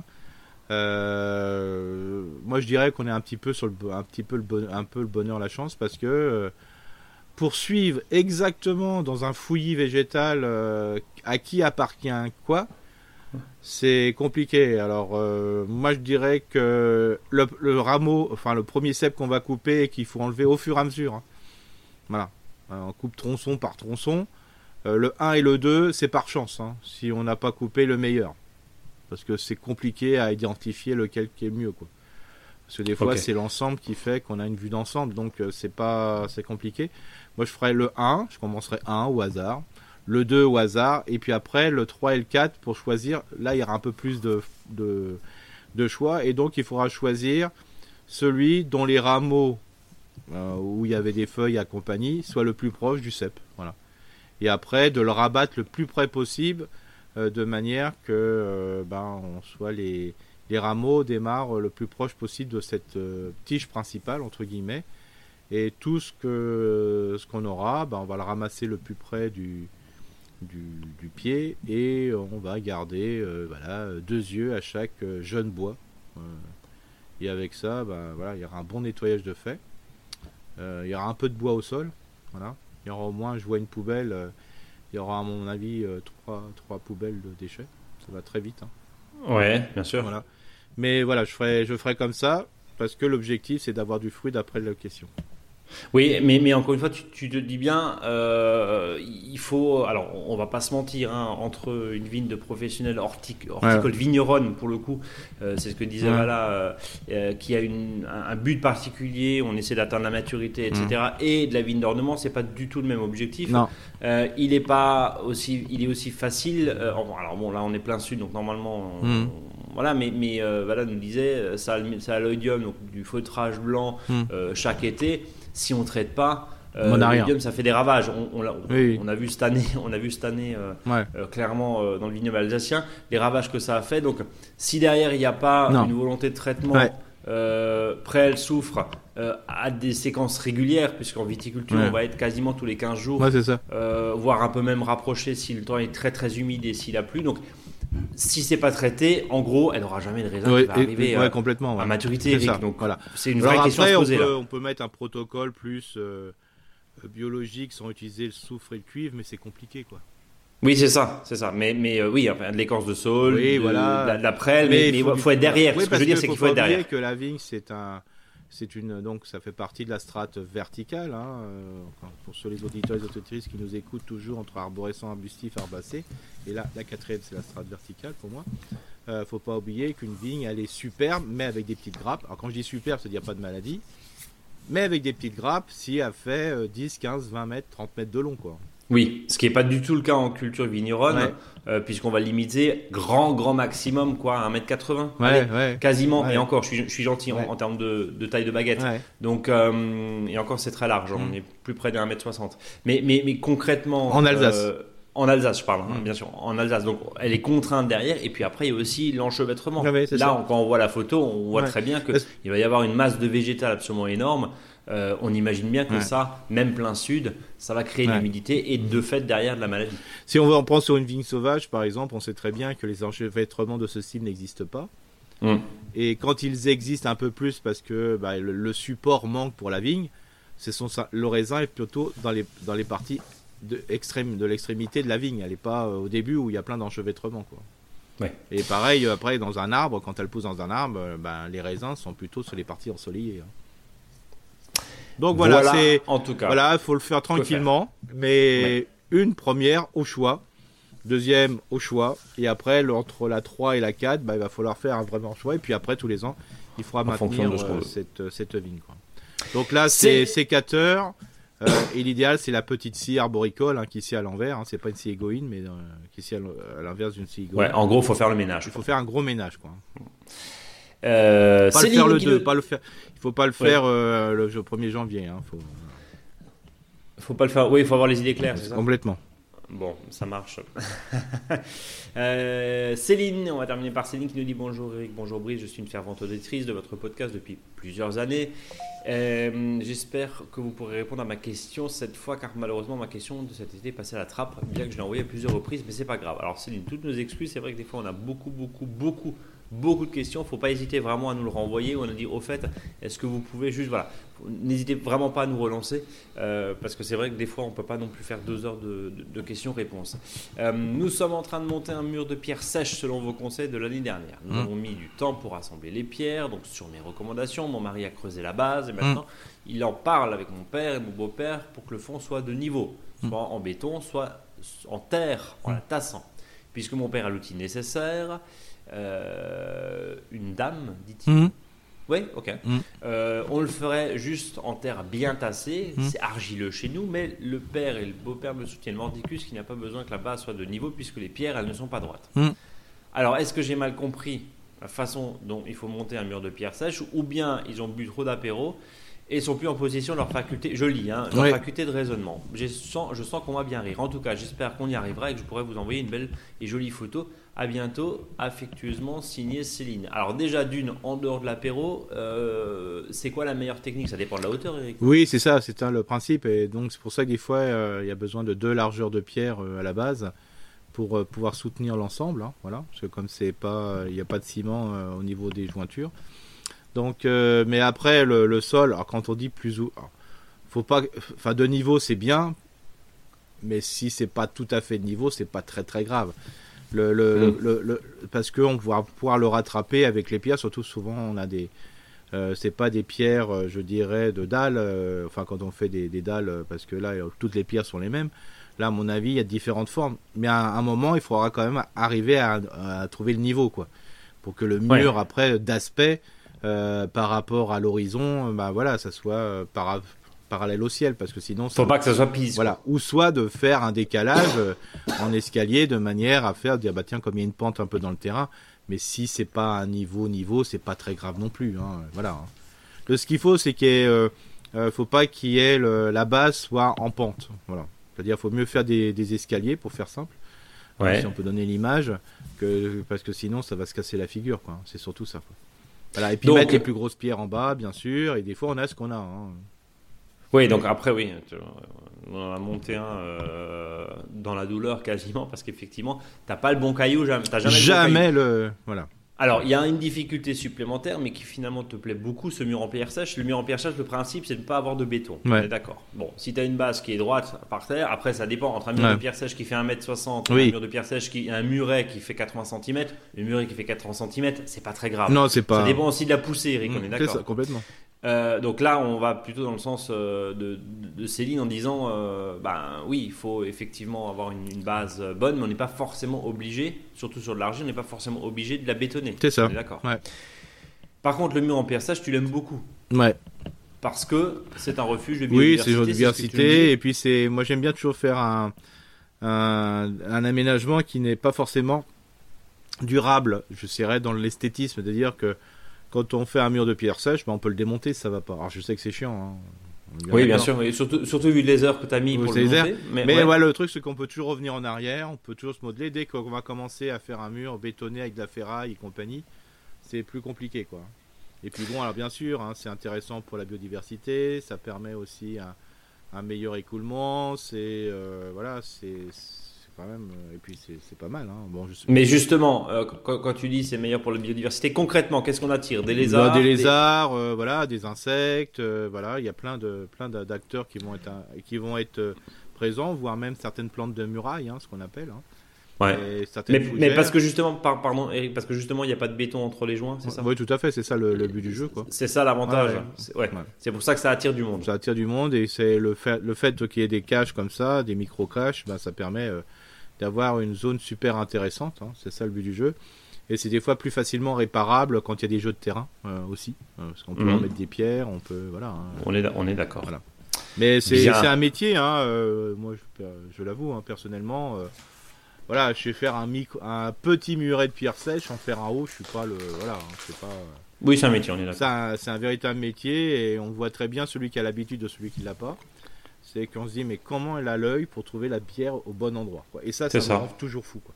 moi je dirais qu'on est un peu le bonheur, la chance, parce que pour suivre exactement dans un fouillis végétal à qui appartient quoi, c'est compliqué. Alors moi je dirais que le rameau, enfin le premier cep qu'on va couper et qu'il faut enlever au fur et à mesure, hein. Voilà, on coupe tronçon par tronçon. Le 1 et le 2 c'est par chance, hein, si on n'a pas coupé le meilleur, parce que c'est compliqué à identifier lequel qui est mieux, quoi. Parce que des fois, c'est l'ensemble qui fait qu'on a une vue d'ensemble, donc c'est compliqué. Moi, je ferais le 1, je commencerai 1 au hasard, le 2 au hasard, et puis après, le 3 et le 4 pour choisir. Là, il y aura un peu plus de choix, et donc il faudra choisir celui dont les rameaux, où il y avait des feuilles à compagnie, soient le plus proche du cep. Voilà. Et après, de le rabattre le plus près possible, de manière que on soit les rameaux démarrent le plus proche possible de cette tige principale, entre guillemets, et tout ce qu'on aura, on va le ramasser le plus près du pied, et on va garder 2 yeux à chaque jeune bois, et avec ça il y aura un bon nettoyage de fait, il y aura un peu de bois au sol, voilà. Il y aura au moins, je vois une poubelle, il y aura à mon avis 3 poubelles de déchets. Ça va très vite, hein. Ouais, bien sûr. Voilà. Mais voilà, je ferai comme ça parce que l'objectif c'est d'avoir du fruit d'après la question. Oui, mais encore une fois, tu te dis bien, il faut. Alors, on va pas se mentir, hein, entre une vigne de professionnels horticole vigneronne, pour le coup, c'est ce que disait Vala, qui a un but particulier, on essaie d'atteindre la maturité, etc. Et de la vigne d'ornement, c'est pas du tout le même objectif. Non. Il est aussi facile. Alors bon, là, on est plein sud, donc normalement. Voilà, mais Vala nous disait, ça a l'oïdium, donc du feutrage blanc chaque été. Si on ne traite pas, l'oïdium, ça fait des ravages. On a vu cette année, clairement, dans le vignoble alsacien, les ravages que ça a fait. Donc, si derrière, il n'y a pas une volonté de traitement, prêle, soufre, à des séquences régulières, puisqu'en viticulture, on va être quasiment tous les 15 jours, c'est ça. voire un peu même rapproché si le temps est très très humide et s'il a plu. Donc, si c'est pas traité, en gros, elle n'aura jamais de raisin qui va arriver complètement, à maturité. Eric. Donc, voilà. C'est une vraie question à se poser. On peut mettre un protocole plus biologique sans utiliser le soufre et le cuivre, mais c'est compliqué, quoi. Oui, c'est ça. Mais oui, enfin, de l'écorce de saule, de la prêle, mais il faut être derrière. Ce que je veux dire, c'est qu'il faut être derrière. Que la vigne, donc ça fait partie de la strate verticale. Pour ceux les auditeurs et les auditrices qui nous écoutent toujours entre arborescent, arbustif, herbacé. Et là, la quatrième, c'est la strate verticale pour moi. Faut pas oublier qu'une vigne, elle est superbe, mais avec des petites grappes. Alors quand je dis superbe, c'est-à-dire pas de maladie. Mais avec des petites grappes, si elle fait 10, 15, 20 mètres, 30 mètres de long, quoi. Oui, ce qui n'est pas du tout le cas en culture vigneronne, puisqu'on va limiter grand maximum, quoi, à 1m80. Quasiment, et encore, je suis gentil en termes de taille de baguette. Donc, et encore, c'est très large, on est plus près de 1m60. Mais concrètement. En Alsace. En Alsace, je parle, bien sûr, en Alsace. Donc, elle est contrainte derrière. Et puis après, il y a aussi l'enchevêtrement. Là, quand on voit la photo, on voit très bien qu'il va y avoir une masse de végétal absolument énorme. On imagine bien que ça, même plein sud, ça va créer de l'humidité et de fait derrière de la maladie. Si on veut en prendre sur une vigne sauvage, par exemple, on sait très bien que les enchevêtrements de ce style n'existent pas. Et quand ils existent un peu plus parce que le support manque pour la vigne, le raisin est plutôt dans les parties de l'extrémité de la vigne. Elle n'est pas au début où il y a plein d'enchevêtrements, quoi. Et pareil, après, dans un arbre, quand elle pousse dans un arbre, les raisins sont plutôt sur les parties ensoleillées. Donc voilà, en tout cas. Voilà, il faut le faire tranquillement, mais une première au choix, deuxième au choix, et après, entre la 3 et la 4, il va falloir faire un vraiment choix, et puis après, tous les ans, il faudra maintenir cette vigne, quoi. Donc là, c'est sécateur, et l'idéal, c'est la petite scie arboricole, qui scie à l'envers, c'est pas une scie égoïne, mais qui scie à l'inverse d'une scie égoïne. En gros, il faut faire le ménage. Il faut faire un gros ménage, quoi. Pas le faire le 2, pas le faire. Il faut pas le faire le 1er janvier. Faut pas le faire. Oui, il faut avoir les idées claires. C'est ça complètement. Bon, ça marche. Céline, on va terminer par Céline qui nous dit bonjour Eric, bonjour Brice, je suis une fervente auditrice de votre podcast depuis plusieurs années. J'espère que vous pourrez répondre à ma question cette fois, car malheureusement ma question de cet été est passée à la trappe, bien que je l'ai envoyée à plusieurs reprises, mais c'est pas grave. Alors Céline, toutes nos excuses, c'est vrai que des fois on a beaucoup de questions, il ne faut pas hésiter vraiment à nous le renvoyer. On a dit au fait, est-ce que vous pouvez juste, n'hésitez vraiment pas à nous relancer, parce que c'est vrai que des fois on ne peut pas non plus faire 2 heures de questions-réponses. Nous sommes en train de monter un mur de pierre sèche selon vos conseils de l'année dernière. Nous avons mis du temps pour assembler les pierres, donc sur mes recommandations, mon mari a creusé la base et maintenant il en parle avec mon père et mon beau-père pour que le fond soit de niveau, soit en béton, soit en terre, en la tassant. Puisque mon père a l'outil nécessaire, une dame, dit-il. Oui, ok. On le ferait juste en terre bien tassée. C'est argileux chez nous, mais le père et le beau-père me soutiennent mordicus qu'il n'y a pas besoin que la base soit de niveau puisque les pierres, elles ne sont pas droites. Alors, est-ce que j'ai mal compris la façon dont il faut monter un mur de pierre sèche, ou bien ils ont bu trop d'apéro et sont plus en position de leur faculté, je lis, leur faculté de raisonnement. Je sens qu'on va bien rire. En tout cas, j'espère qu'on y arrivera et que je pourrai vous envoyer une belle et jolie photo. À bientôt, affectueusement signé Céline. Alors déjà en dehors de l'apéro, c'est quoi la meilleure technique? Ça dépend de la hauteur, Eric. Oui, c'est ça, c'est le principe. Et donc c'est pour ça que des fois, il y a besoin de 2 largeurs de pierre à la base pour pouvoir soutenir l'ensemble. Voilà, parce que comme il n'y a pas de ciment au niveau des jointures. Donc, mais après le sol, alors quand on dit faut pas, de niveau c'est bien, mais si c'est pas tout à fait de niveau, c'est pas très très grave. Parce qu'on va pouvoir le rattraper avec les pierres. Surtout souvent, on a des c'est pas des pierres, je dirais, de dalles. Enfin, quand on fait des dalles, parce que là, toutes les pierres sont les mêmes. Là, à mon avis, il y a différentes formes. Mais à un moment, il faudra quand même arriver à trouver le niveau, quoi, pour que le mur après d'aspect par rapport à l'horizon, bah voilà, ça soit parallèle au ciel, parce que sinon, faut pas que ça soit pisse. Voilà, ou soit de faire un décalage en escalier de manière à dire bah tiens, comme il y a une pente un peu dans le terrain. Mais si c'est pas un niveau, c'est pas très grave non plus. Hein, voilà. Hein. Ce qu'il faut, c'est faut pas qu'il y ait la base soit en pente. Voilà. C'est-à-dire, faut mieux faire des escaliers pour faire simple. Ouais. Si on peut donner l'image, parce que sinon, ça va se casser la figure. Quoi. C'est surtout ça. Quoi. Voilà. Et puis mettre les plus grosses pierres en bas, bien sûr. Et des fois, on a ce qu'on a. Hein. Oui, donc après, oui, on en a monté un dans la douleur quasiment, parce qu'effectivement, t'as pas le bon caillou, t'as jamais le voilà. Alors, il y a une difficulté supplémentaire, mais qui finalement te plaît beaucoup, ce mur en pierre sèche. Le mur en pierre sèche, le principe, c'est de ne pas avoir de béton. Ouais. On est d'accord. Bon, si tu as une base qui est droite par terre, après, ça dépend entre un mur de pierre sèche qui fait 1m60 et un mur de pierre sèche un muret qui fait 80 cm. Le muret qui fait 80 cm, c'est pas très grave. Non, c'est pas. Ça dépend aussi de la poussée, Eric, on est d'accord. C'est ça, complètement. Donc là, on va plutôt dans le sens de Céline en disant oui, il faut effectivement avoir une base bonne, mais on n'est pas forcément obligé, surtout sur de l'argile, on n'est pas forcément obligé de la bétonner. C'est ça. On est d'accord. Ouais. Par contre, le mur en pierre sèche, tu l'aimes beaucoup. Ouais. Parce que c'est un refuge de biodiversité. Oui, c'est biodiversité. Et puis, moi, j'aime bien toujours faire un aménagement qui n'est pas forcément durable. Je serais dans l'esthétisme, c'est-à-dire que quand on fait un mur de pierre sèche, on peut le démonter, ça va pas. Alors je sais que c'est chiant. Hein. Oui, bien sûr, et surtout vu les heures que tu as mis pour le monter. Mais ouais, le truc, c'est qu'on peut toujours revenir en arrière, on peut toujours se modeler. Dès qu'on va commencer à faire un mur bétonné avec de la ferraille et compagnie, c'est plus compliqué, quoi. Et puis bon, alors bien sûr, hein, c'est intéressant pour la biodiversité, ça permet aussi un meilleur écoulement, c'est quand même, et puis c'est pas mal. Hein. Bon, mais justement, quand tu dis c'est meilleur pour la biodiversité, concrètement, qu'est-ce qu'on attire? Des lézards, des lézards, voilà, des insectes, voilà, il y a plein d'acteurs qui vont être présents, voire même certaines plantes de muraille, hein, ce qu'on appelle. Hein. Ouais. Mais parce que justement, pardon, Eric, parce que justement, il n'y a pas de béton entre les joints, c'est ça? Oui, tout à fait, c'est ça le but du jeu, quoi. C'est ça l'avantage. C'est pour ça que ça attire du monde. Ça attire du monde, et c'est le fait qu'il y ait des caches comme ça, des micro-caches, ça permet d'avoir une zone super intéressante, hein, c'est ça le but du jeu. Et c'est des fois plus facilement réparable quand il y a des jeux de terrain aussi, parce qu'on peut en mettre des pierres, on peut, voilà. Hein, on est d'accord. Voilà. Mais c'est un métier, hein, moi je l'avoue, hein, personnellement. Voilà, je vais faire un petit muret de pierre sèche, en faire un haut, je suis pas c'est pas. Oui, c'est un métier, on est d'accord. C'est un véritable métier, et on voit très bien celui qui a l'habitude de celui qui l'a pas. C'est qu'on se dit, mais comment elle a l'œil pour trouver la pierre au bon endroit, quoi. Et ça me rend toujours fou, quoi.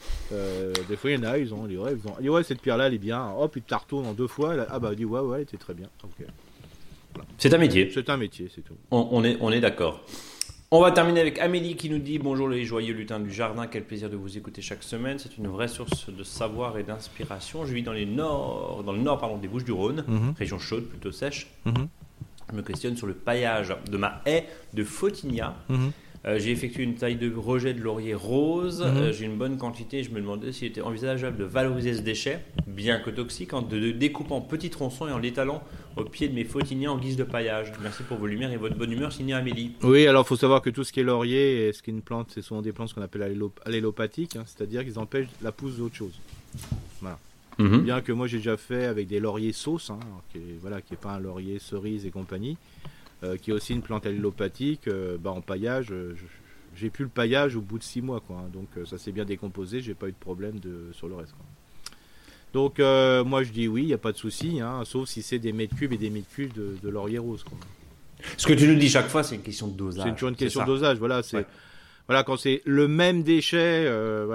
Des fois, il y en a, ils ont dit, ouais, cette pierre-là, elle est bien. Hop, il te la retourne en 2 fois. Elle dit, ouais, elle était très bien. Okay. Voilà. C'est un métier. C'est un métier, c'est tout. On est d'accord. On va terminer avec Amélie qui nous dit: bonjour les joyeux lutins du jardin, quel plaisir de vous écouter chaque semaine. C'est une vraie source de savoir et d'inspiration. Je vis dans le nord des Bouches-du-Rhône, région chaude, plutôt sèche. Je me questionne sur le paillage de ma haie de Photinia. J'ai effectué une taille de rejet de laurier rose. J'ai une bonne quantité. Je me demandais s'il était envisageable de valoriser ce déchet, bien que toxique, en de découpant en petits tronçons et en l'étalant au pied de mes Photinias en guise de paillage. Merci pour vos lumières et votre bonne humeur, signé Amélie. Oui, alors il faut savoir que tout ce qui est laurier et ce qui est une plante, c'est souvent des plantes qu'on appelle allélopathiques, hein, c'est-à-dire qu'ils empêchent la pousse d'autre chose. Voilà. Bien que moi j'ai déjà fait avec des lauriers sauces, hein, qui est pas un laurier cerise et compagnie, qui est aussi une plante allélopathique, en paillage, j'ai pu le paillage au bout de 6 mois, quoi, hein, donc ça s'est bien décomposé, j'ai pas eu de problème sur le reste, quoi. Donc moi je dis oui, il n'y a pas de souci, hein, sauf si c'est des mètres cubes et des mètres cubes de laurier rose, quoi. Ce que tu nous dis chaque fois, c'est une question de dosage. C'est toujours une question de dosage, voilà. Voilà, quand c'est le même déchet,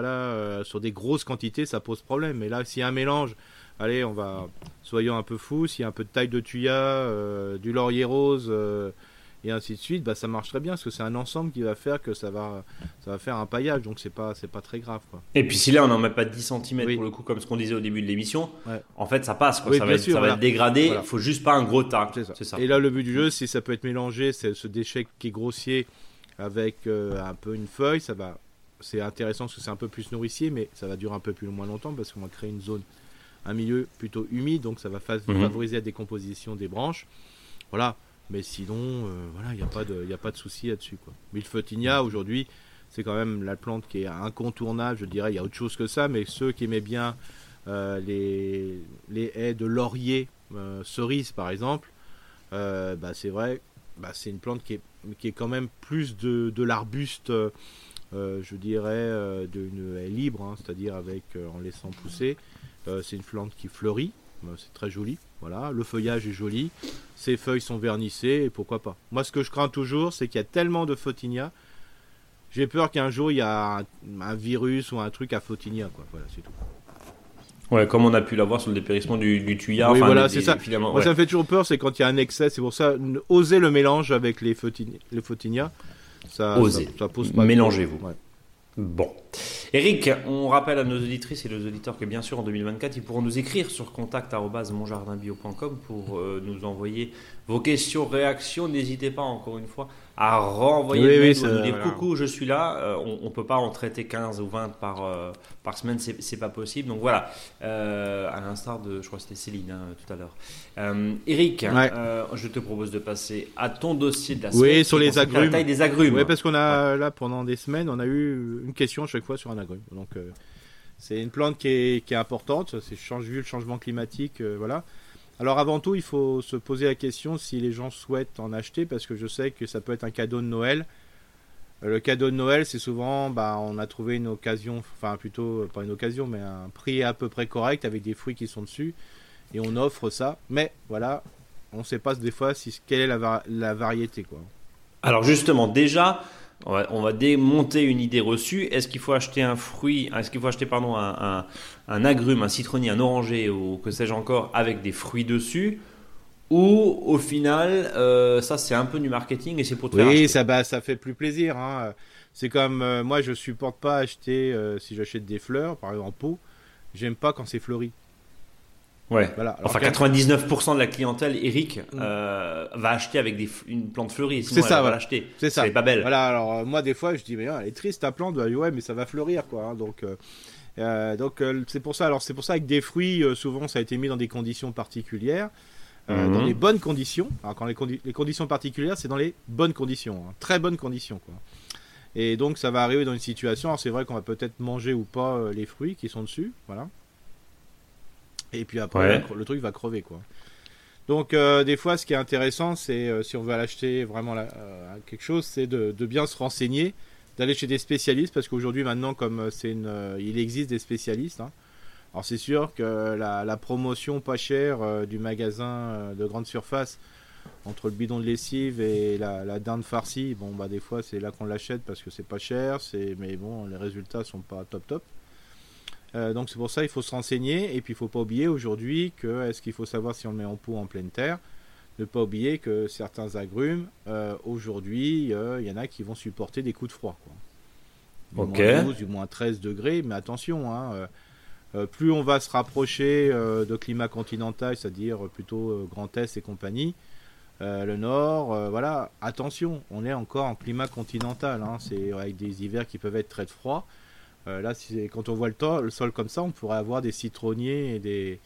sur des grosses quantités, ça pose problème. Mais là, s'il y a un mélange, allez, soyons un peu fous, s'il y a un peu de taille de thuya, du laurier rose, et ainsi de suite, ça marche très bien, parce que c'est un ensemble qui va faire que ça va faire un paillage, donc c'est pas très grave, quoi. Et puis si là on n'en met pas 10 cm pour le coup, comme ce qu'on disait au début de l'émission, en fait ça passe, quoi. Ça va être dégradé, il faut juste pas un gros tas. C'est ça. Et là le but du jeu, c'est ça peut être mélangé, c'est ce déchet qui est grossier avec un peu une feuille, ça va c'est intéressant parce que c'est un peu plus nourricier, mais ça va durer un peu plus moins longtemps parce qu'on va créer un milieu plutôt humide, donc ça va favoriser la décomposition des branches. Voilà. Mais sinon, voilà, il n'y a pas de souci là-dessus, quoi. Milfotinia, aujourd'hui, c'est quand même la plante qui est incontournable, je dirais. Il y a autre chose que ça, mais ceux qui aimaient bien les haies de laurier, cerises par exemple, c'est vrai, c'est une plante qui est quand même plus de l'arbuste, je dirais, d'une haie libre, hein, c'est-à-dire en laissant pousser. C'est une plante qui fleurit, c'est très joli. Voilà, le feuillage est joli, ses feuilles sont vernissées, et pourquoi pas. Moi, ce que je crains toujours, c'est qu'il y a tellement de Photinia. J'ai peur qu'un jour il y a un virus ou un truc à Photinia, quoi. Voilà, c'est tout. Ouais, comme on a pu l'avoir sur le dépérissement du tuyard. Oui, enfin, voilà, c'est ça. Finalement, Moi, ça me fait toujours peur, c'est quand il y a un excès. C'est pour ça, osez le mélange avec les Photinia. Ça pose pas. Mélangez-vous. Ouais. Bon. Eric, on rappelle à nos auditrices et nos auditeurs que bien sûr en 2024, ils pourront nous écrire sur contact@monjardinbio.com pour nous envoyer vos questions, réactions. N'hésitez pas encore une fois à renvoyer le mail ou nous dire coucou, je suis là. On ne peut pas en traiter 15 ou 20 par semaine, c'est pas possible. Donc voilà, à l'instar de, je crois que c'était Céline tout à l'heure. Eric, je te propose de passer à ton dossier de la semaine. Oui, sur les agrumes. La taille des agrumes. Oui, parce qu'on a là pendant des semaines, on a eu une question à chaque fois sur un agrume. Donc c'est une plante qui est importante. Vu le changement climatique, voilà. Alors avant tout, il faut se poser la question si les gens souhaitent en acheter, parce que je sais que ça peut être un cadeau de Noël. Le cadeau de Noël, c'est souvent, on a trouvé une occasion, enfin plutôt pas une occasion, mais un prix à peu près correct avec des fruits qui sont dessus, et on offre ça. Mais voilà, on ne sait pas des fois quelle est la variété, quoi. Alors justement, déjà, on va démonter une idée reçue. Est-ce qu'il faut acheter un agrume, un citronnier, un oranger ou que sais-je encore avec des fruits dessus, ou au final ça c'est un peu du marketing et c'est pour te faire acheter. Ça fait plus plaisir, hein. C'est comme moi je supporte pas acheter si j'achète des fleurs par exemple en pot, j'aime pas quand c'est fleuri. Ouais. Voilà. Alors, enfin 99% de la clientèle, Eric, va acheter avec une plante fleurie, sinon elle va l'acheter. C'est ça. Elle est pas belle. Voilà, alors moi des fois je dis mais elle est triste ta plante, ouais mais ça va fleurir, quoi, hein. Donc c'est pour ça. Alors c'est pour ça que des fruits souvent ça a été mis dans des conditions particulières, dans les bonnes conditions. Alors quand les conditions particulières, c'est dans les bonnes conditions, hein, très bonnes conditions, quoi. Et donc ça va arriver dans une situation. Alors c'est vrai qu'on va peut-être manger ou pas les fruits qui sont dessus, voilà. Et puis après le truc va crever, quoi. Donc des fois ce qui est intéressant, c'est si on veut l'acheter vraiment quelque chose, c'est de bien se renseigner, d'aller chez des spécialistes, parce qu'aujourd'hui maintenant comme il existe des spécialistes, hein. Alors c'est sûr que la promotion pas chère du magasin de grande surface entre le bidon de lessive et la dinde farcie, des fois c'est là qu'on l'achète parce que c'est pas cher, mais bon, les résultats sont pas top. Donc c'est pour ça il faut se renseigner, et puis il faut pas oublier aujourd'hui est-ce qu'il faut savoir si on le met en pot ou en pleine terre. Ne pas oublier que certains agrumes aujourd'hui il y en a qui vont supporter des coups de froid, quoi. Du moins 12, du moins 13 degrés, mais attention, hein, plus on va se rapprocher de climat continental, c'est-à-dire plutôt Grand Est et compagnie, le nord, voilà, attention, on est encore en climat continental, hein, c'est avec des hivers qui peuvent être très froids. Là, quand on voit le sol comme ça, on pourrait avoir des citronniers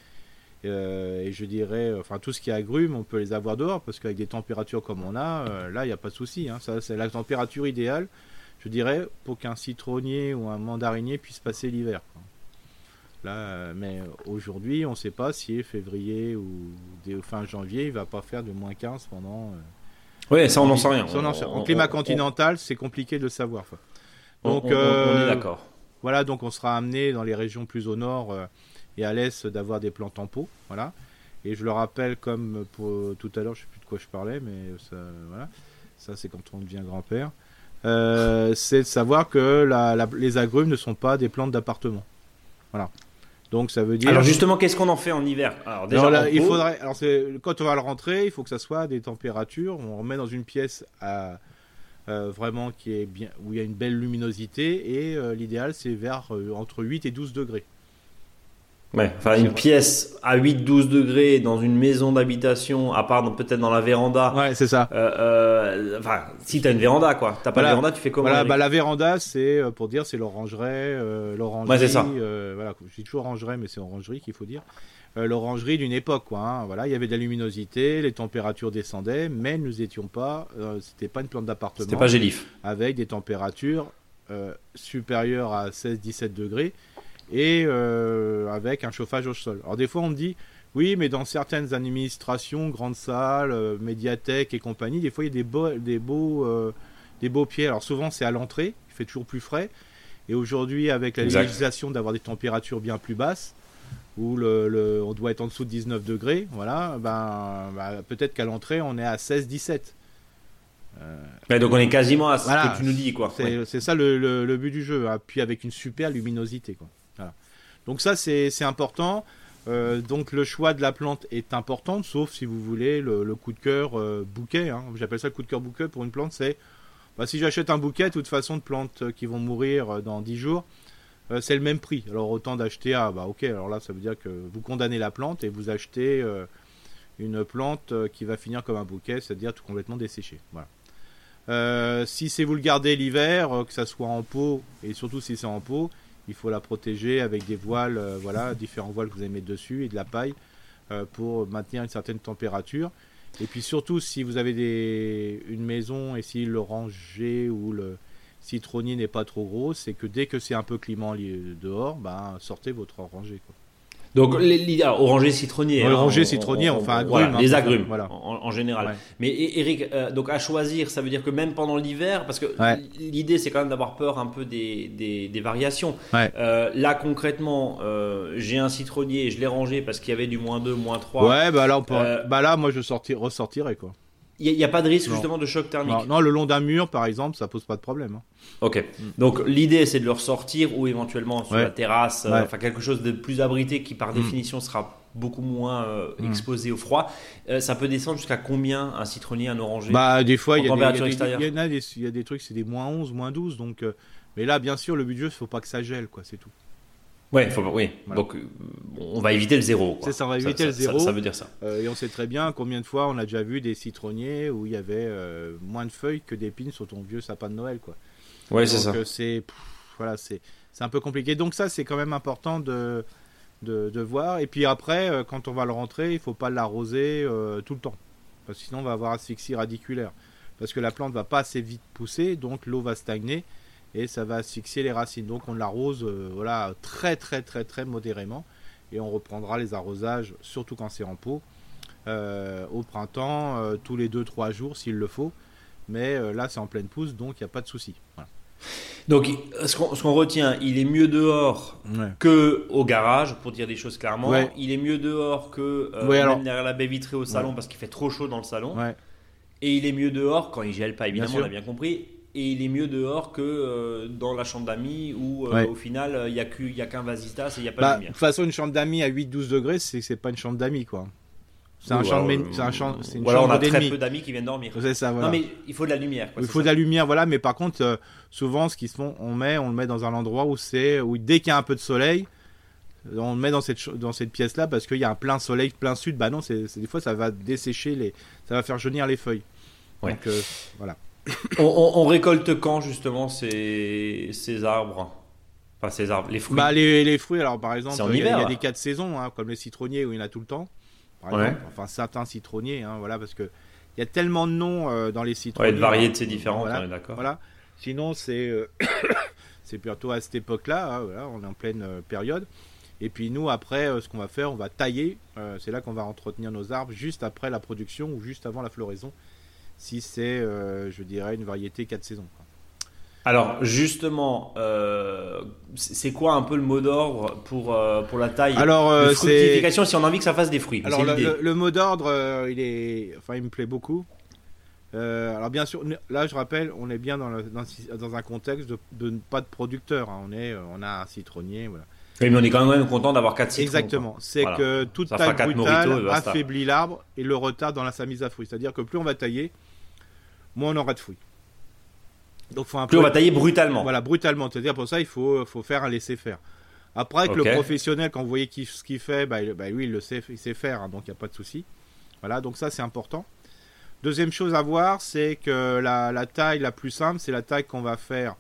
et je dirais, enfin tout ce qui est agrumes, on peut les avoir dehors, parce qu'avec des températures comme on a, là il n'y a pas de souci, hein. Ça, c'est la température idéale, je dirais, pour qu'un citronnier ou un mandarinier puisse passer l'hiver, quoi. Là, mais aujourd'hui, on ne sait pas si février ou fin janvier, il va pas faire de moins 15 pendant. Oui, ça on n'en sait rien. En climat continental, c'est compliqué de le savoir, quoi. Donc, on est d'accord. Voilà, donc on sera amené dans les régions plus au nord et à l'est d'avoir des plantes en pot, voilà. Et je le rappelle, comme pour tout à l'heure, je sais plus de quoi je parlais, mais ça, voilà, ça c'est quand on devient grand-père. C'est de savoir que les agrumes ne sont pas des plantes d'appartement, voilà. Donc ça veut dire. Alors justement, qu'est-ce qu'on en fait en hiver? Alors déjà, il faudrait. Alors quand on va le rentrer, il faut que ça soit des températures. On remet dans une pièce vraiment qui est bien, où il y a une belle luminosité, et l'idéal c'est vers entre 8 et 12 degrés. Ouais, enfin une pièce à 8-12 degrés dans une maison d'habitation, à part peut-être dans la véranda. Ouais, c'est ça. Enfin, si t'as une véranda, quoi. T'as pas de véranda, tu fais comment? Voilà, la véranda, c'est pour dire, c'est l'orangerie. L'orangerie. Ouais, c'est ça. Voilà, je dis toujours orangerie, mais c'est orangerie qu'il faut dire. L'orangerie d'une époque, quoi. Hein. Voilà, il y avait de la luminosité, les températures descendaient, mais nous étions pas. C'était pas une plante d'appartement. C'était pas Gélif. Avec des températures supérieures à 16-17 degrés. Et avec un chauffage au sol. Alors des fois on me dit, oui mais dans certaines administrations, grandes salles, médiathèques et compagnie, des fois il y a des beaux pieds. Alors souvent c'est à l'entrée, il fait toujours plus frais. Et aujourd'hui avec la législation d'avoir des températures bien plus basses, où on doit être en dessous de 19 degrés, voilà, peut-être qu'à l'entrée on est à 16-17. Donc on est quasiment à ce que tu nous dis, quoi. C'est ça le but du jeu, hein. Puis avec une super luminosité, quoi. Voilà. Donc ça c'est important. Donc le choix de la plante est important, sauf si vous voulez le coup de cœur bouquet. Hein. J'appelle ça le coup de cœur bouquet pour une plante. C'est si j'achète un bouquet, de toute façon de plantes qui vont mourir dans 10 jours, c'est le même prix. Alors autant d'acheter ok. Alors là ça veut dire que vous condamnez la plante et vous achetez une plante qui va finir comme un bouquet, c'est-à-dire tout complètement desséché. Voilà. Si c'est vous le gardez l'hiver, que ça soit en pot, et surtout si c'est en pot, il faut la protéger avec des voiles, différents voiles que vous allez mettre dessus et de la paille pour maintenir une certaine température. Et puis surtout, si vous avez une maison et si l'oranger ou le citronnier n'est pas trop gros, c'est que dès que c'est un peu clément dehors, sortez votre oranger, quoi. Donc oranger, citronnier. Oranger, citronnier, enfin agrumes. Voilà, les agrumes, voilà. en général. Ouais. Mais Eric, donc à choisir, ça veut dire que même pendant l'hiver, parce que l'idée c'est quand même d'avoir peur un peu des variations. Ouais. Là concrètement, j'ai un citronnier, je l'ai rangé parce qu'il y avait du -2, -3. Ouais, là moi je ressortirais, quoi. Il n'y a pas de risque justement de choc thermique. Non, le long d'un mur par exemple, ça pose pas de problème. Hein. Ok. Donc l'idée c'est de le ressortir ou éventuellement sur la terrasse, quelque chose de plus abrité qui par définition sera beaucoup moins exposé au froid. Ça peut descendre jusqu'à combien un citronnier, un oranger? Des fois il y y a des trucs, c'est des -11, -12. Donc, mais là bien sûr le but du jeu, il faut pas que ça gèle, quoi, c'est tout. Oui. Voilà. Donc on va éviter le zéro, quoi. C'est ça, on va éviter le zéro. Ça veut dire ça. Et on sait très bien combien de fois on a déjà vu des citronniers où il y avait moins de feuilles que d'épines sur ton vieux sapin de Noël, quoi. Ouais, c'est ça. C'est un peu compliqué. Donc ça, c'est quand même important de voir. Et puis après, quand on va le rentrer, il faut pas l'arroser tout le temps, parce que sinon on va avoir asphyxie radiculaire, parce que la plante va pas assez vite pousser, donc l'eau va stagner et ça va asphyxier les racines. Donc on l'arrose très très très très modérément, et on reprendra les arrosages, surtout quand c'est en pot, au printemps, tous les 2-3 jours s'il le faut. Mais là c'est en pleine pousse, donc il n'y a pas de souci. Voilà. Donc ce qu'on retient, il est mieux dehors que au garage, pour dire les choses clairement. Ouais. Il est mieux dehors que même derrière la baie vitrée au salon, parce qu'il fait trop chaud dans le salon. Ouais. Et il est mieux dehors quand il gèle pas, évidemment, on a bien compris. Et il est mieux dehors que dans la chambre d'amis où au final il y a qu'un vasistas et il n'y a pas de lumière. De toute façon, une chambre d'amis à 8-12 degrés, c'est pas une chambre d'amis, quoi. C'est une chambre on a très peu d'amis qui viennent dormir. C'est ça, voilà. Non mais il faut de la lumière, quoi. Il faut de la lumière, voilà. Mais par contre, souvent ce qu'ils se font, on le met dans un endroit où dès qu'il y a un peu de soleil, on le met dans cette pièce là, parce qu'il y a un plein soleil, plein sud. Bah non, des fois ça va dessécher ça va faire jaunir les feuilles. Ouais. Donc voilà. on récolte quand justement ces arbres? Enfin ces arbres, les fruits. Les fruits, alors par exemple, il y a des cas de saison, hein, comme les citronniers où il y en a tout le temps. Par exemple, enfin certains citronniers, hein, voilà, parce que il y a tellement de noms dans les citronniers. Ouais, de variétés différentes, voilà, on est d'accord. Voilà. Sinon c'est plutôt à cette époque-là, hein, voilà, on est en pleine période. Et puis nous après, ce qu'on va faire, on va tailler. C'est là qu'on va entretenir nos arbres juste après la production ou juste avant la floraison. Si c'est, je dirais, une variété 4 saisons. Quoi. Alors, justement, c'est quoi un peu le mot d'ordre pour la taille de fructification, si on a envie que ça fasse des fruits? Alors, le mot d'ordre, il me plaît beaucoup. Alors, bien sûr, là, je rappelle, on est bien dans un contexte de pas de producteur. Hein. On a un citronnier, voilà. Oui, mais on est quand même content d'avoir 4 citrons. Exactement. C'est que toute taille brutale affaiblit l'arbre et le retarde dans sa mise à fruit. C'est-à-dire que plus on va tailler, moins on aura de fruits. Donc, plus on va tailler brutalement. Voilà, brutalement. C'est-à-dire pour ça, il faut faire un laisser-faire. Après, que Ok. le professionnel, quand vous voyez ce qu'il fait, lui, il sait faire, hein, donc il n'y a pas de souci. Voilà, donc ça, c'est important. Deuxième chose à voir, c'est que la taille la plus simple, c'est la taille qu'on va faire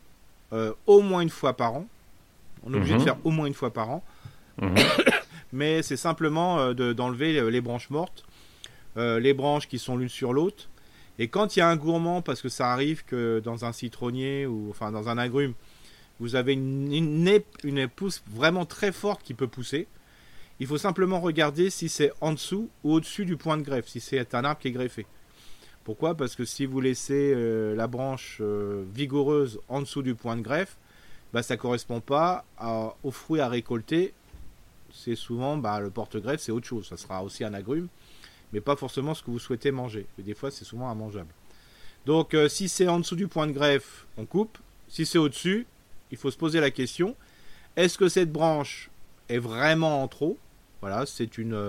au moins une fois par an. On est obligé de faire au moins une fois par an. Mhm. Mais c'est simplement d'enlever les branches mortes, les branches qui sont l'une sur l'autre. Et quand il y a un gourmand, parce que ça arrive que dans un citronnier ou enfin dans un agrume, vous avez une pousse vraiment très forte qui peut pousser. Il faut simplement regarder si c'est en dessous ou au-dessus du point de greffe, si c'est un arbre qui est greffé. Pourquoi ? Parce que si vous laissez la branche vigoureuse en dessous du point de greffe, ça ne correspond pas aux fruits à récolter. C'est souvent le porte-greffe, c'est autre chose. Ça sera aussi un agrume, mais pas forcément ce que vous souhaitez manger. Et des fois, c'est souvent immangeable. Donc, si c'est en dessous du point de greffe, on coupe. Si c'est au-dessus, il faut se poser la question, est-ce que cette branche est vraiment en trop ? Voilà, c'est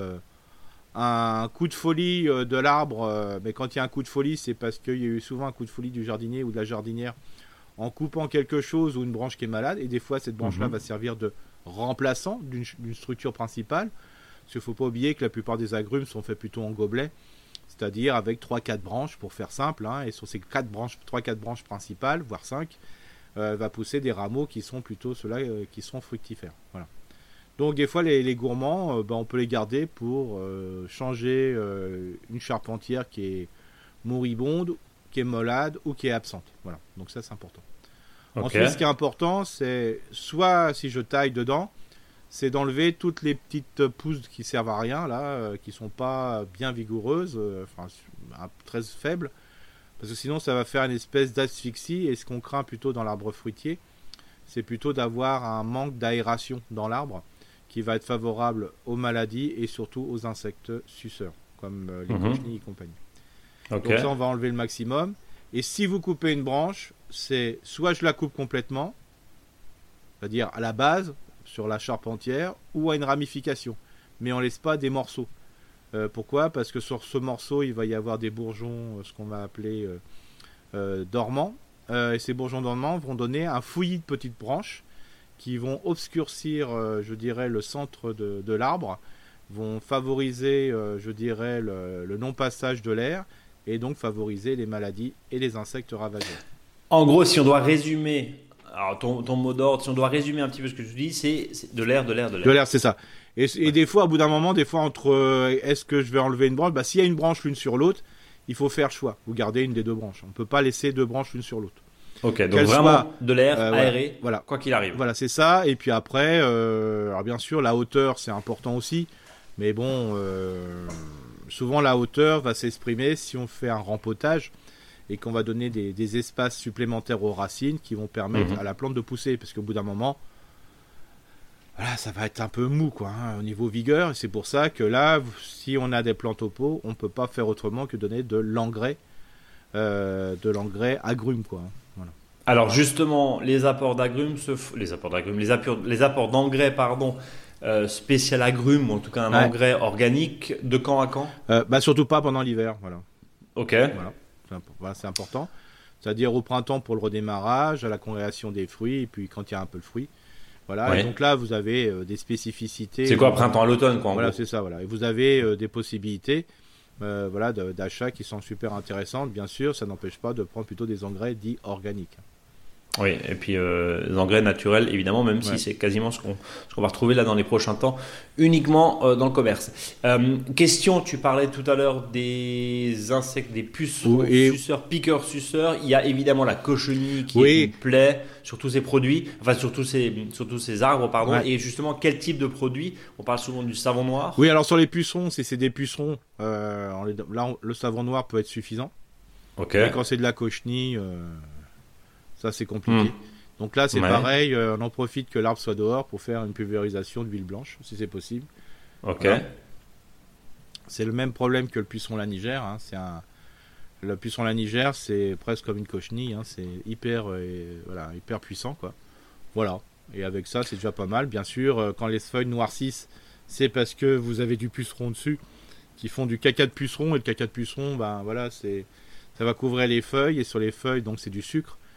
un coup de folie de l'arbre, mais quand il y a un coup de folie, c'est parce qu'il y a eu souvent un coup de folie du jardinier ou de la jardinière en coupant quelque chose ou une branche qui est malade, et des fois cette branche-là va servir de remplaçant d'une structure principale, parce qu'il ne faut pas oublier que la plupart des agrumes sont faits plutôt en gobelet, c'est-à-dire avec 3-4 branches, pour faire simple, hein, et sur ces 3-4 branches principales, voire 5, va pousser des rameaux qui sont plutôt ceux-là qui sont fructifères. Voilà. Donc des fois les gourmands, on peut les garder pour changer une charpentière qui est moribonde, qui est malade ou qui est absente. Voilà. Donc ça c'est important. Ok. Ensuite ce qui est important, c'est soit si je taille dedans, c'est d'enlever toutes les petites pousses qui servent à rien là, qui sont pas bien vigoureuses, très faibles, parce que sinon ça va faire une espèce d'asphyxie, et ce qu'on craint plutôt dans l'arbre fruitier, c'est plutôt d'avoir un manque d'aération dans l'arbre, qui va être favorable aux maladies et surtout aux insectes suceurs, comme les cochenilles et compagnie. Ok. Donc ça, on va enlever le maximum. Et si vous coupez une branche, c'est soit je la coupe complètement, c'est-à-dire à la base, sur la charpentière, ou à une ramification. Mais on ne laisse pas des morceaux. Pourquoi ? Parce que sur ce morceau, il va y avoir des bourgeons, ce qu'on va appeler dormants. Et ces bourgeons dormants vont donner un fouillis de petites branches qui vont obscurcir, je dirais, le centre de l'arbre, vont favoriser, je dirais, le non-passage de l'air, et donc favoriser les maladies et les insectes ravageurs. En gros, si on doit résumer, alors ton mot d'ordre, si on doit résumer un petit peu ce que tu dis, c'est de l'air. De l'air, c'est ça. Et des fois, au bout d'un moment, entre est-ce que je vais enlever une branche, s'il y a une branche l'une sur l'autre, il faut faire le choix. Vous gardez une des deux branches. On ne peut pas laisser deux branches l'une sur l'autre. Ok, donc vraiment de l'air aéré, voilà. Quoi qu'il arrive. Voilà, c'est ça. Et puis après, alors bien sûr, la hauteur, c'est important aussi. Mais bon, souvent la hauteur va s'exprimer si on fait un rempotage et qu'on va donner des espaces supplémentaires aux racines qui vont permettre à la plante de pousser. Parce qu'au bout d'un moment, voilà, ça va être un peu mou au niveau vigueur. Et c'est pour ça que là, si on a des plantes au pot, on ne peut pas faire autrement que donner de l'engrais agrumes, quoi. Voilà. Alors justement, les apports d'engrais, spécial agrumes, ou en tout cas un engrais organique, de quand à quand ? Surtout pas pendant l'hiver, voilà. Ok. Voilà, c'est important. C'est-à-dire au printemps pour le redémarrage, à la congréation des fruits, et puis quand il y a un peu de fruits. Voilà. Ouais. Et donc là, vous avez des spécificités. C'est quoi, printemps à l'automne, quoi, en Voilà, gros. c'est ça, voilà. Et vous avez des possibilités d'achat qui sont super intéressantes. Bien sûr, ça n'empêche pas de prendre plutôt des engrais dits organiques. Oui, et puis les engrais naturels, évidemment, même si c'est quasiment ce qu'on va retrouver là dans les prochains temps, uniquement dans le commerce. Question, tu parlais tout à l'heure des insectes, des pucerons, suceurs, piqueurs, suceurs. Il y a évidemment la cochenille qui est une plaie sur tous ces produits, enfin sur tous ces arbres, pardon. Ouais. Et justement, quel type de produit ? On parle souvent du savon noir. Oui, alors sur les pucerons, si c'est des pucerons, là, le savon noir peut être suffisant. Ok. Et quand c'est de la cochenille... ça, c'est compliqué. Donc là, c'est pareil. On en profite que l'arbre soit dehors pour faire une pulvérisation d'huile blanche, si c'est possible. Ok. Voilà. C'est le même problème que le puceron lanigère. Le puceron lanigère, c'est presque comme une cochenille. C'est hyper puissant, quoi. Voilà. Et avec ça, c'est déjà pas mal. Bien sûr, quand les feuilles noircissent, c'est parce que vous avez du puceron dessus qui font du caca de puceron. Et le caca de puceron, ça va couvrir les feuilles. Et sur les feuilles, donc c'est du sucre.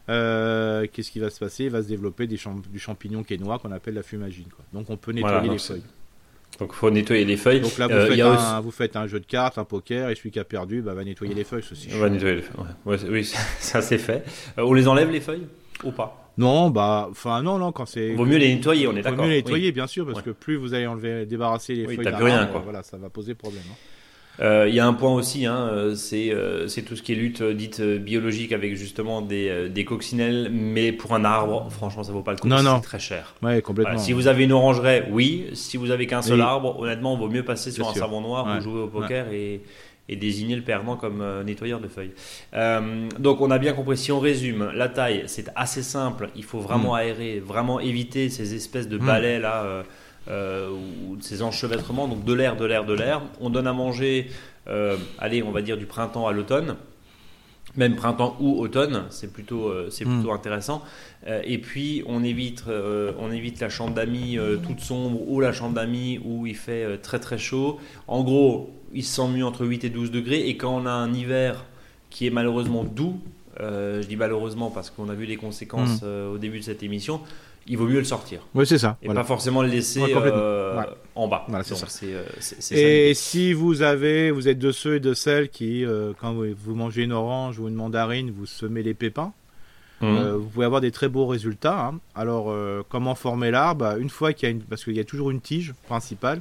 qu'est-ce qui va se passer? Il va se développer du champignon quénois qu'on appelle la fumagine, quoi. Donc on peut nettoyer les feuilles. Donc il faut nettoyer les feuilles. Donc là vous faites un jeu de cartes, un poker, et celui qui a perdu va nettoyer les feuilles. On va nettoyer les feuilles. Ouais. Oui, ça c'est fait. On les enlève les feuilles ou pas? Non, non, quand c'est. Vaut mieux les nettoyer, on est d'accord. Vaut mieux les nettoyer, bien sûr, parce que plus vous allez débarrasser les feuilles, t'as plus rien, quoi. Voilà, ça va poser problème. Il y a un point aussi, c'est tout ce qui est lutte dite biologique avec justement des coccinelles, mais pour un arbre, franchement, ça vaut pas le coup. C'est très cher. Ouais, complètement. Voilà, si vous avez une orangeraie, oui. Si vous avez qu'un seul arbre, honnêtement, il vaut mieux passer sur un savon noir ou jouer au poker et désigner le perdant comme nettoyeur de feuilles. Donc on a bien compris, si on résume, la taille c'est assez simple, il faut vraiment aérer, vraiment éviter ces espèces de balais là, ou ces enchevêtrements, donc de l'air. On donne à manger, allez, on va dire du printemps à l'automne, même printemps ou automne, c'est plutôt intéressant. Et puis on évite la chambre d'amis toute sombre ou la chambre d'amis où il fait très très chaud. En gros, il se sent mieux entre 8 et 12 degrés. Et quand on a un hiver qui est malheureusement doux, je dis malheureusement parce qu'on a vu les conséquences au début de cette émission, il vaut mieux le sortir. Oui, c'est ça. Et pas forcément le laisser en bas. Voilà, c'est donc, ça. C'est et ça. si vous êtes de ceux et de celles qui, quand vous mangez une orange ou une mandarine, vous semez les pépins, vous pouvez avoir des très beaux résultats. Alors, comment former l'arbre? Une fois parce qu'il y a toujours une tige principale,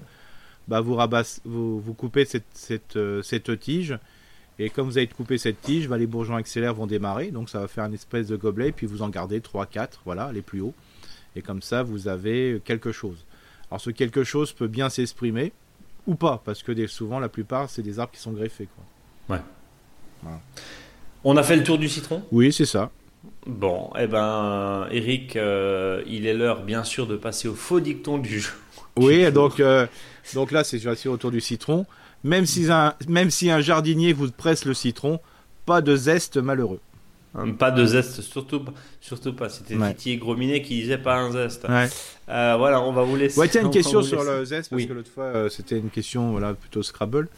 vous coupez cette tige. Et comme vous avez coupé cette tige, les bourgeons axillaires vont démarrer. Donc, ça va faire une espèce de gobelet. Puis, vous en gardez 3, 4, voilà, les plus hauts. Et comme ça, vous avez quelque chose. Alors, ce quelque chose peut bien s'exprimer ou pas. Parce que souvent, la plupart, c'est des arbres qui sont greffés, quoi. Ouais. Voilà. On a fait le tour du citron? Oui, c'est ça. Bon, Eric, il est l'heure, bien sûr, de passer au faux dicton du jour. Oui, donc là, je vais assurer autour du citron. Même si un jardinier vous presse le citron, pas de zeste malheureux. Pas de zeste, surtout pas. C'était Titi Grominet qui disait pas un zeste. Ouais. Voilà, on va vous laisser. Ouais, tiens, une question sur le zeste, parce que l'autre fois, c'était une question plutôt Scrabble.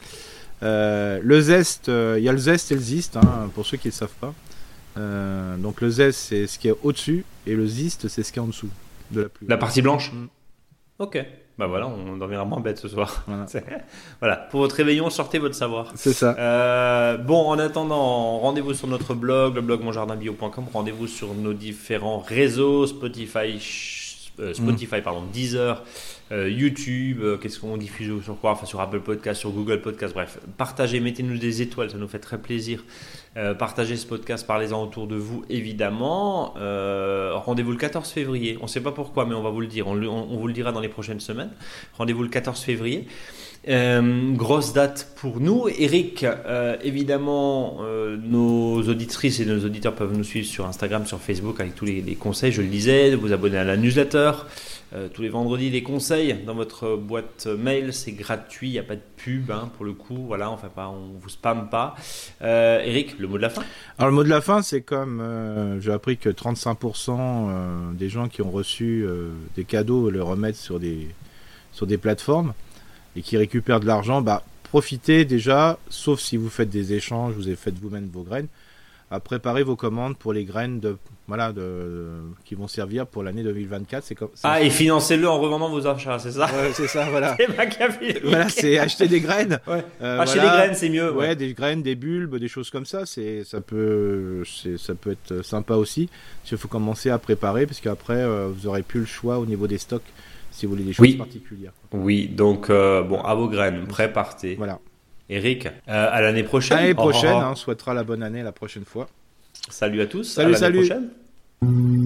Le zeste, il y a le zeste et le ziste, pour ceux qui ne le savent pas. Donc le zeste, c'est ce qui est au-dessus, et le ziste, c'est ce qui est en dessous de la pluie. La partie blanche. Ok. Voilà, on dormira moins bête ce soir. Voilà. Pour votre réveillon, sortez votre savoir. C'est ça. Bon, en attendant, rendez-vous sur notre blog, le blog monjardinbio.com. Rendez-vous sur nos différents réseaux, Spotify, Deezer, YouTube, qu'est-ce qu'on diffuse sur quoi? Enfin, sur Apple Podcast, sur Google Podcast, bref. Partagez, mettez-nous des étoiles, ça nous fait très plaisir. Partagez ce podcast, parlez-en autour de vous, évidemment. Rendez-vous le 14 février. On ne sait pas pourquoi, mais on va vous le dire. On vous le dira dans les prochaines semaines. Rendez-vous le 14 février. Grosse date pour nous. Eric, évidemment, nos auditrices et nos auditeurs peuvent nous suivre sur Instagram, sur Facebook avec tous les conseils. Je le disais, vous abonner à la newsletter. Tous les vendredis, les conseils dans votre boîte mail, c'est gratuit, il n'y a pas de pub pour le coup. Voilà, on vous spamme pas. Eric, le mot de la fin? Alors le mot de la fin, c'est comme j'ai appris que 35% des gens qui ont reçu des cadeaux le remettent sur des plateformes et qui récupèrent de l'argent. Profitez déjà, sauf si vous faites des échanges, vous faites vous-même vos graines, à préparer vos commandes pour les graines qui vont servir pour l'année 2024. Et financez-le en revendant vos achats, c'est ça? Ouais, c'est ça, voilà. C'est machiavélique. Voilà, c'est acheter des graines. Ouais. Acheter des graines, c'est mieux. Ouais, des graines, des bulbes, des choses comme ça. Ça peut être sympa aussi. Il faut commencer à préparer, parce qu'après, vous n'aurez plus le choix au niveau des stocks si vous voulez des choses particulières. Oui, donc à vos graines, prêt, partez. Voilà. Eric, à l'année prochaine. L'année prochaine, on souhaitera la bonne année la prochaine fois. Salut à tous. Salut, à l'année prochaine.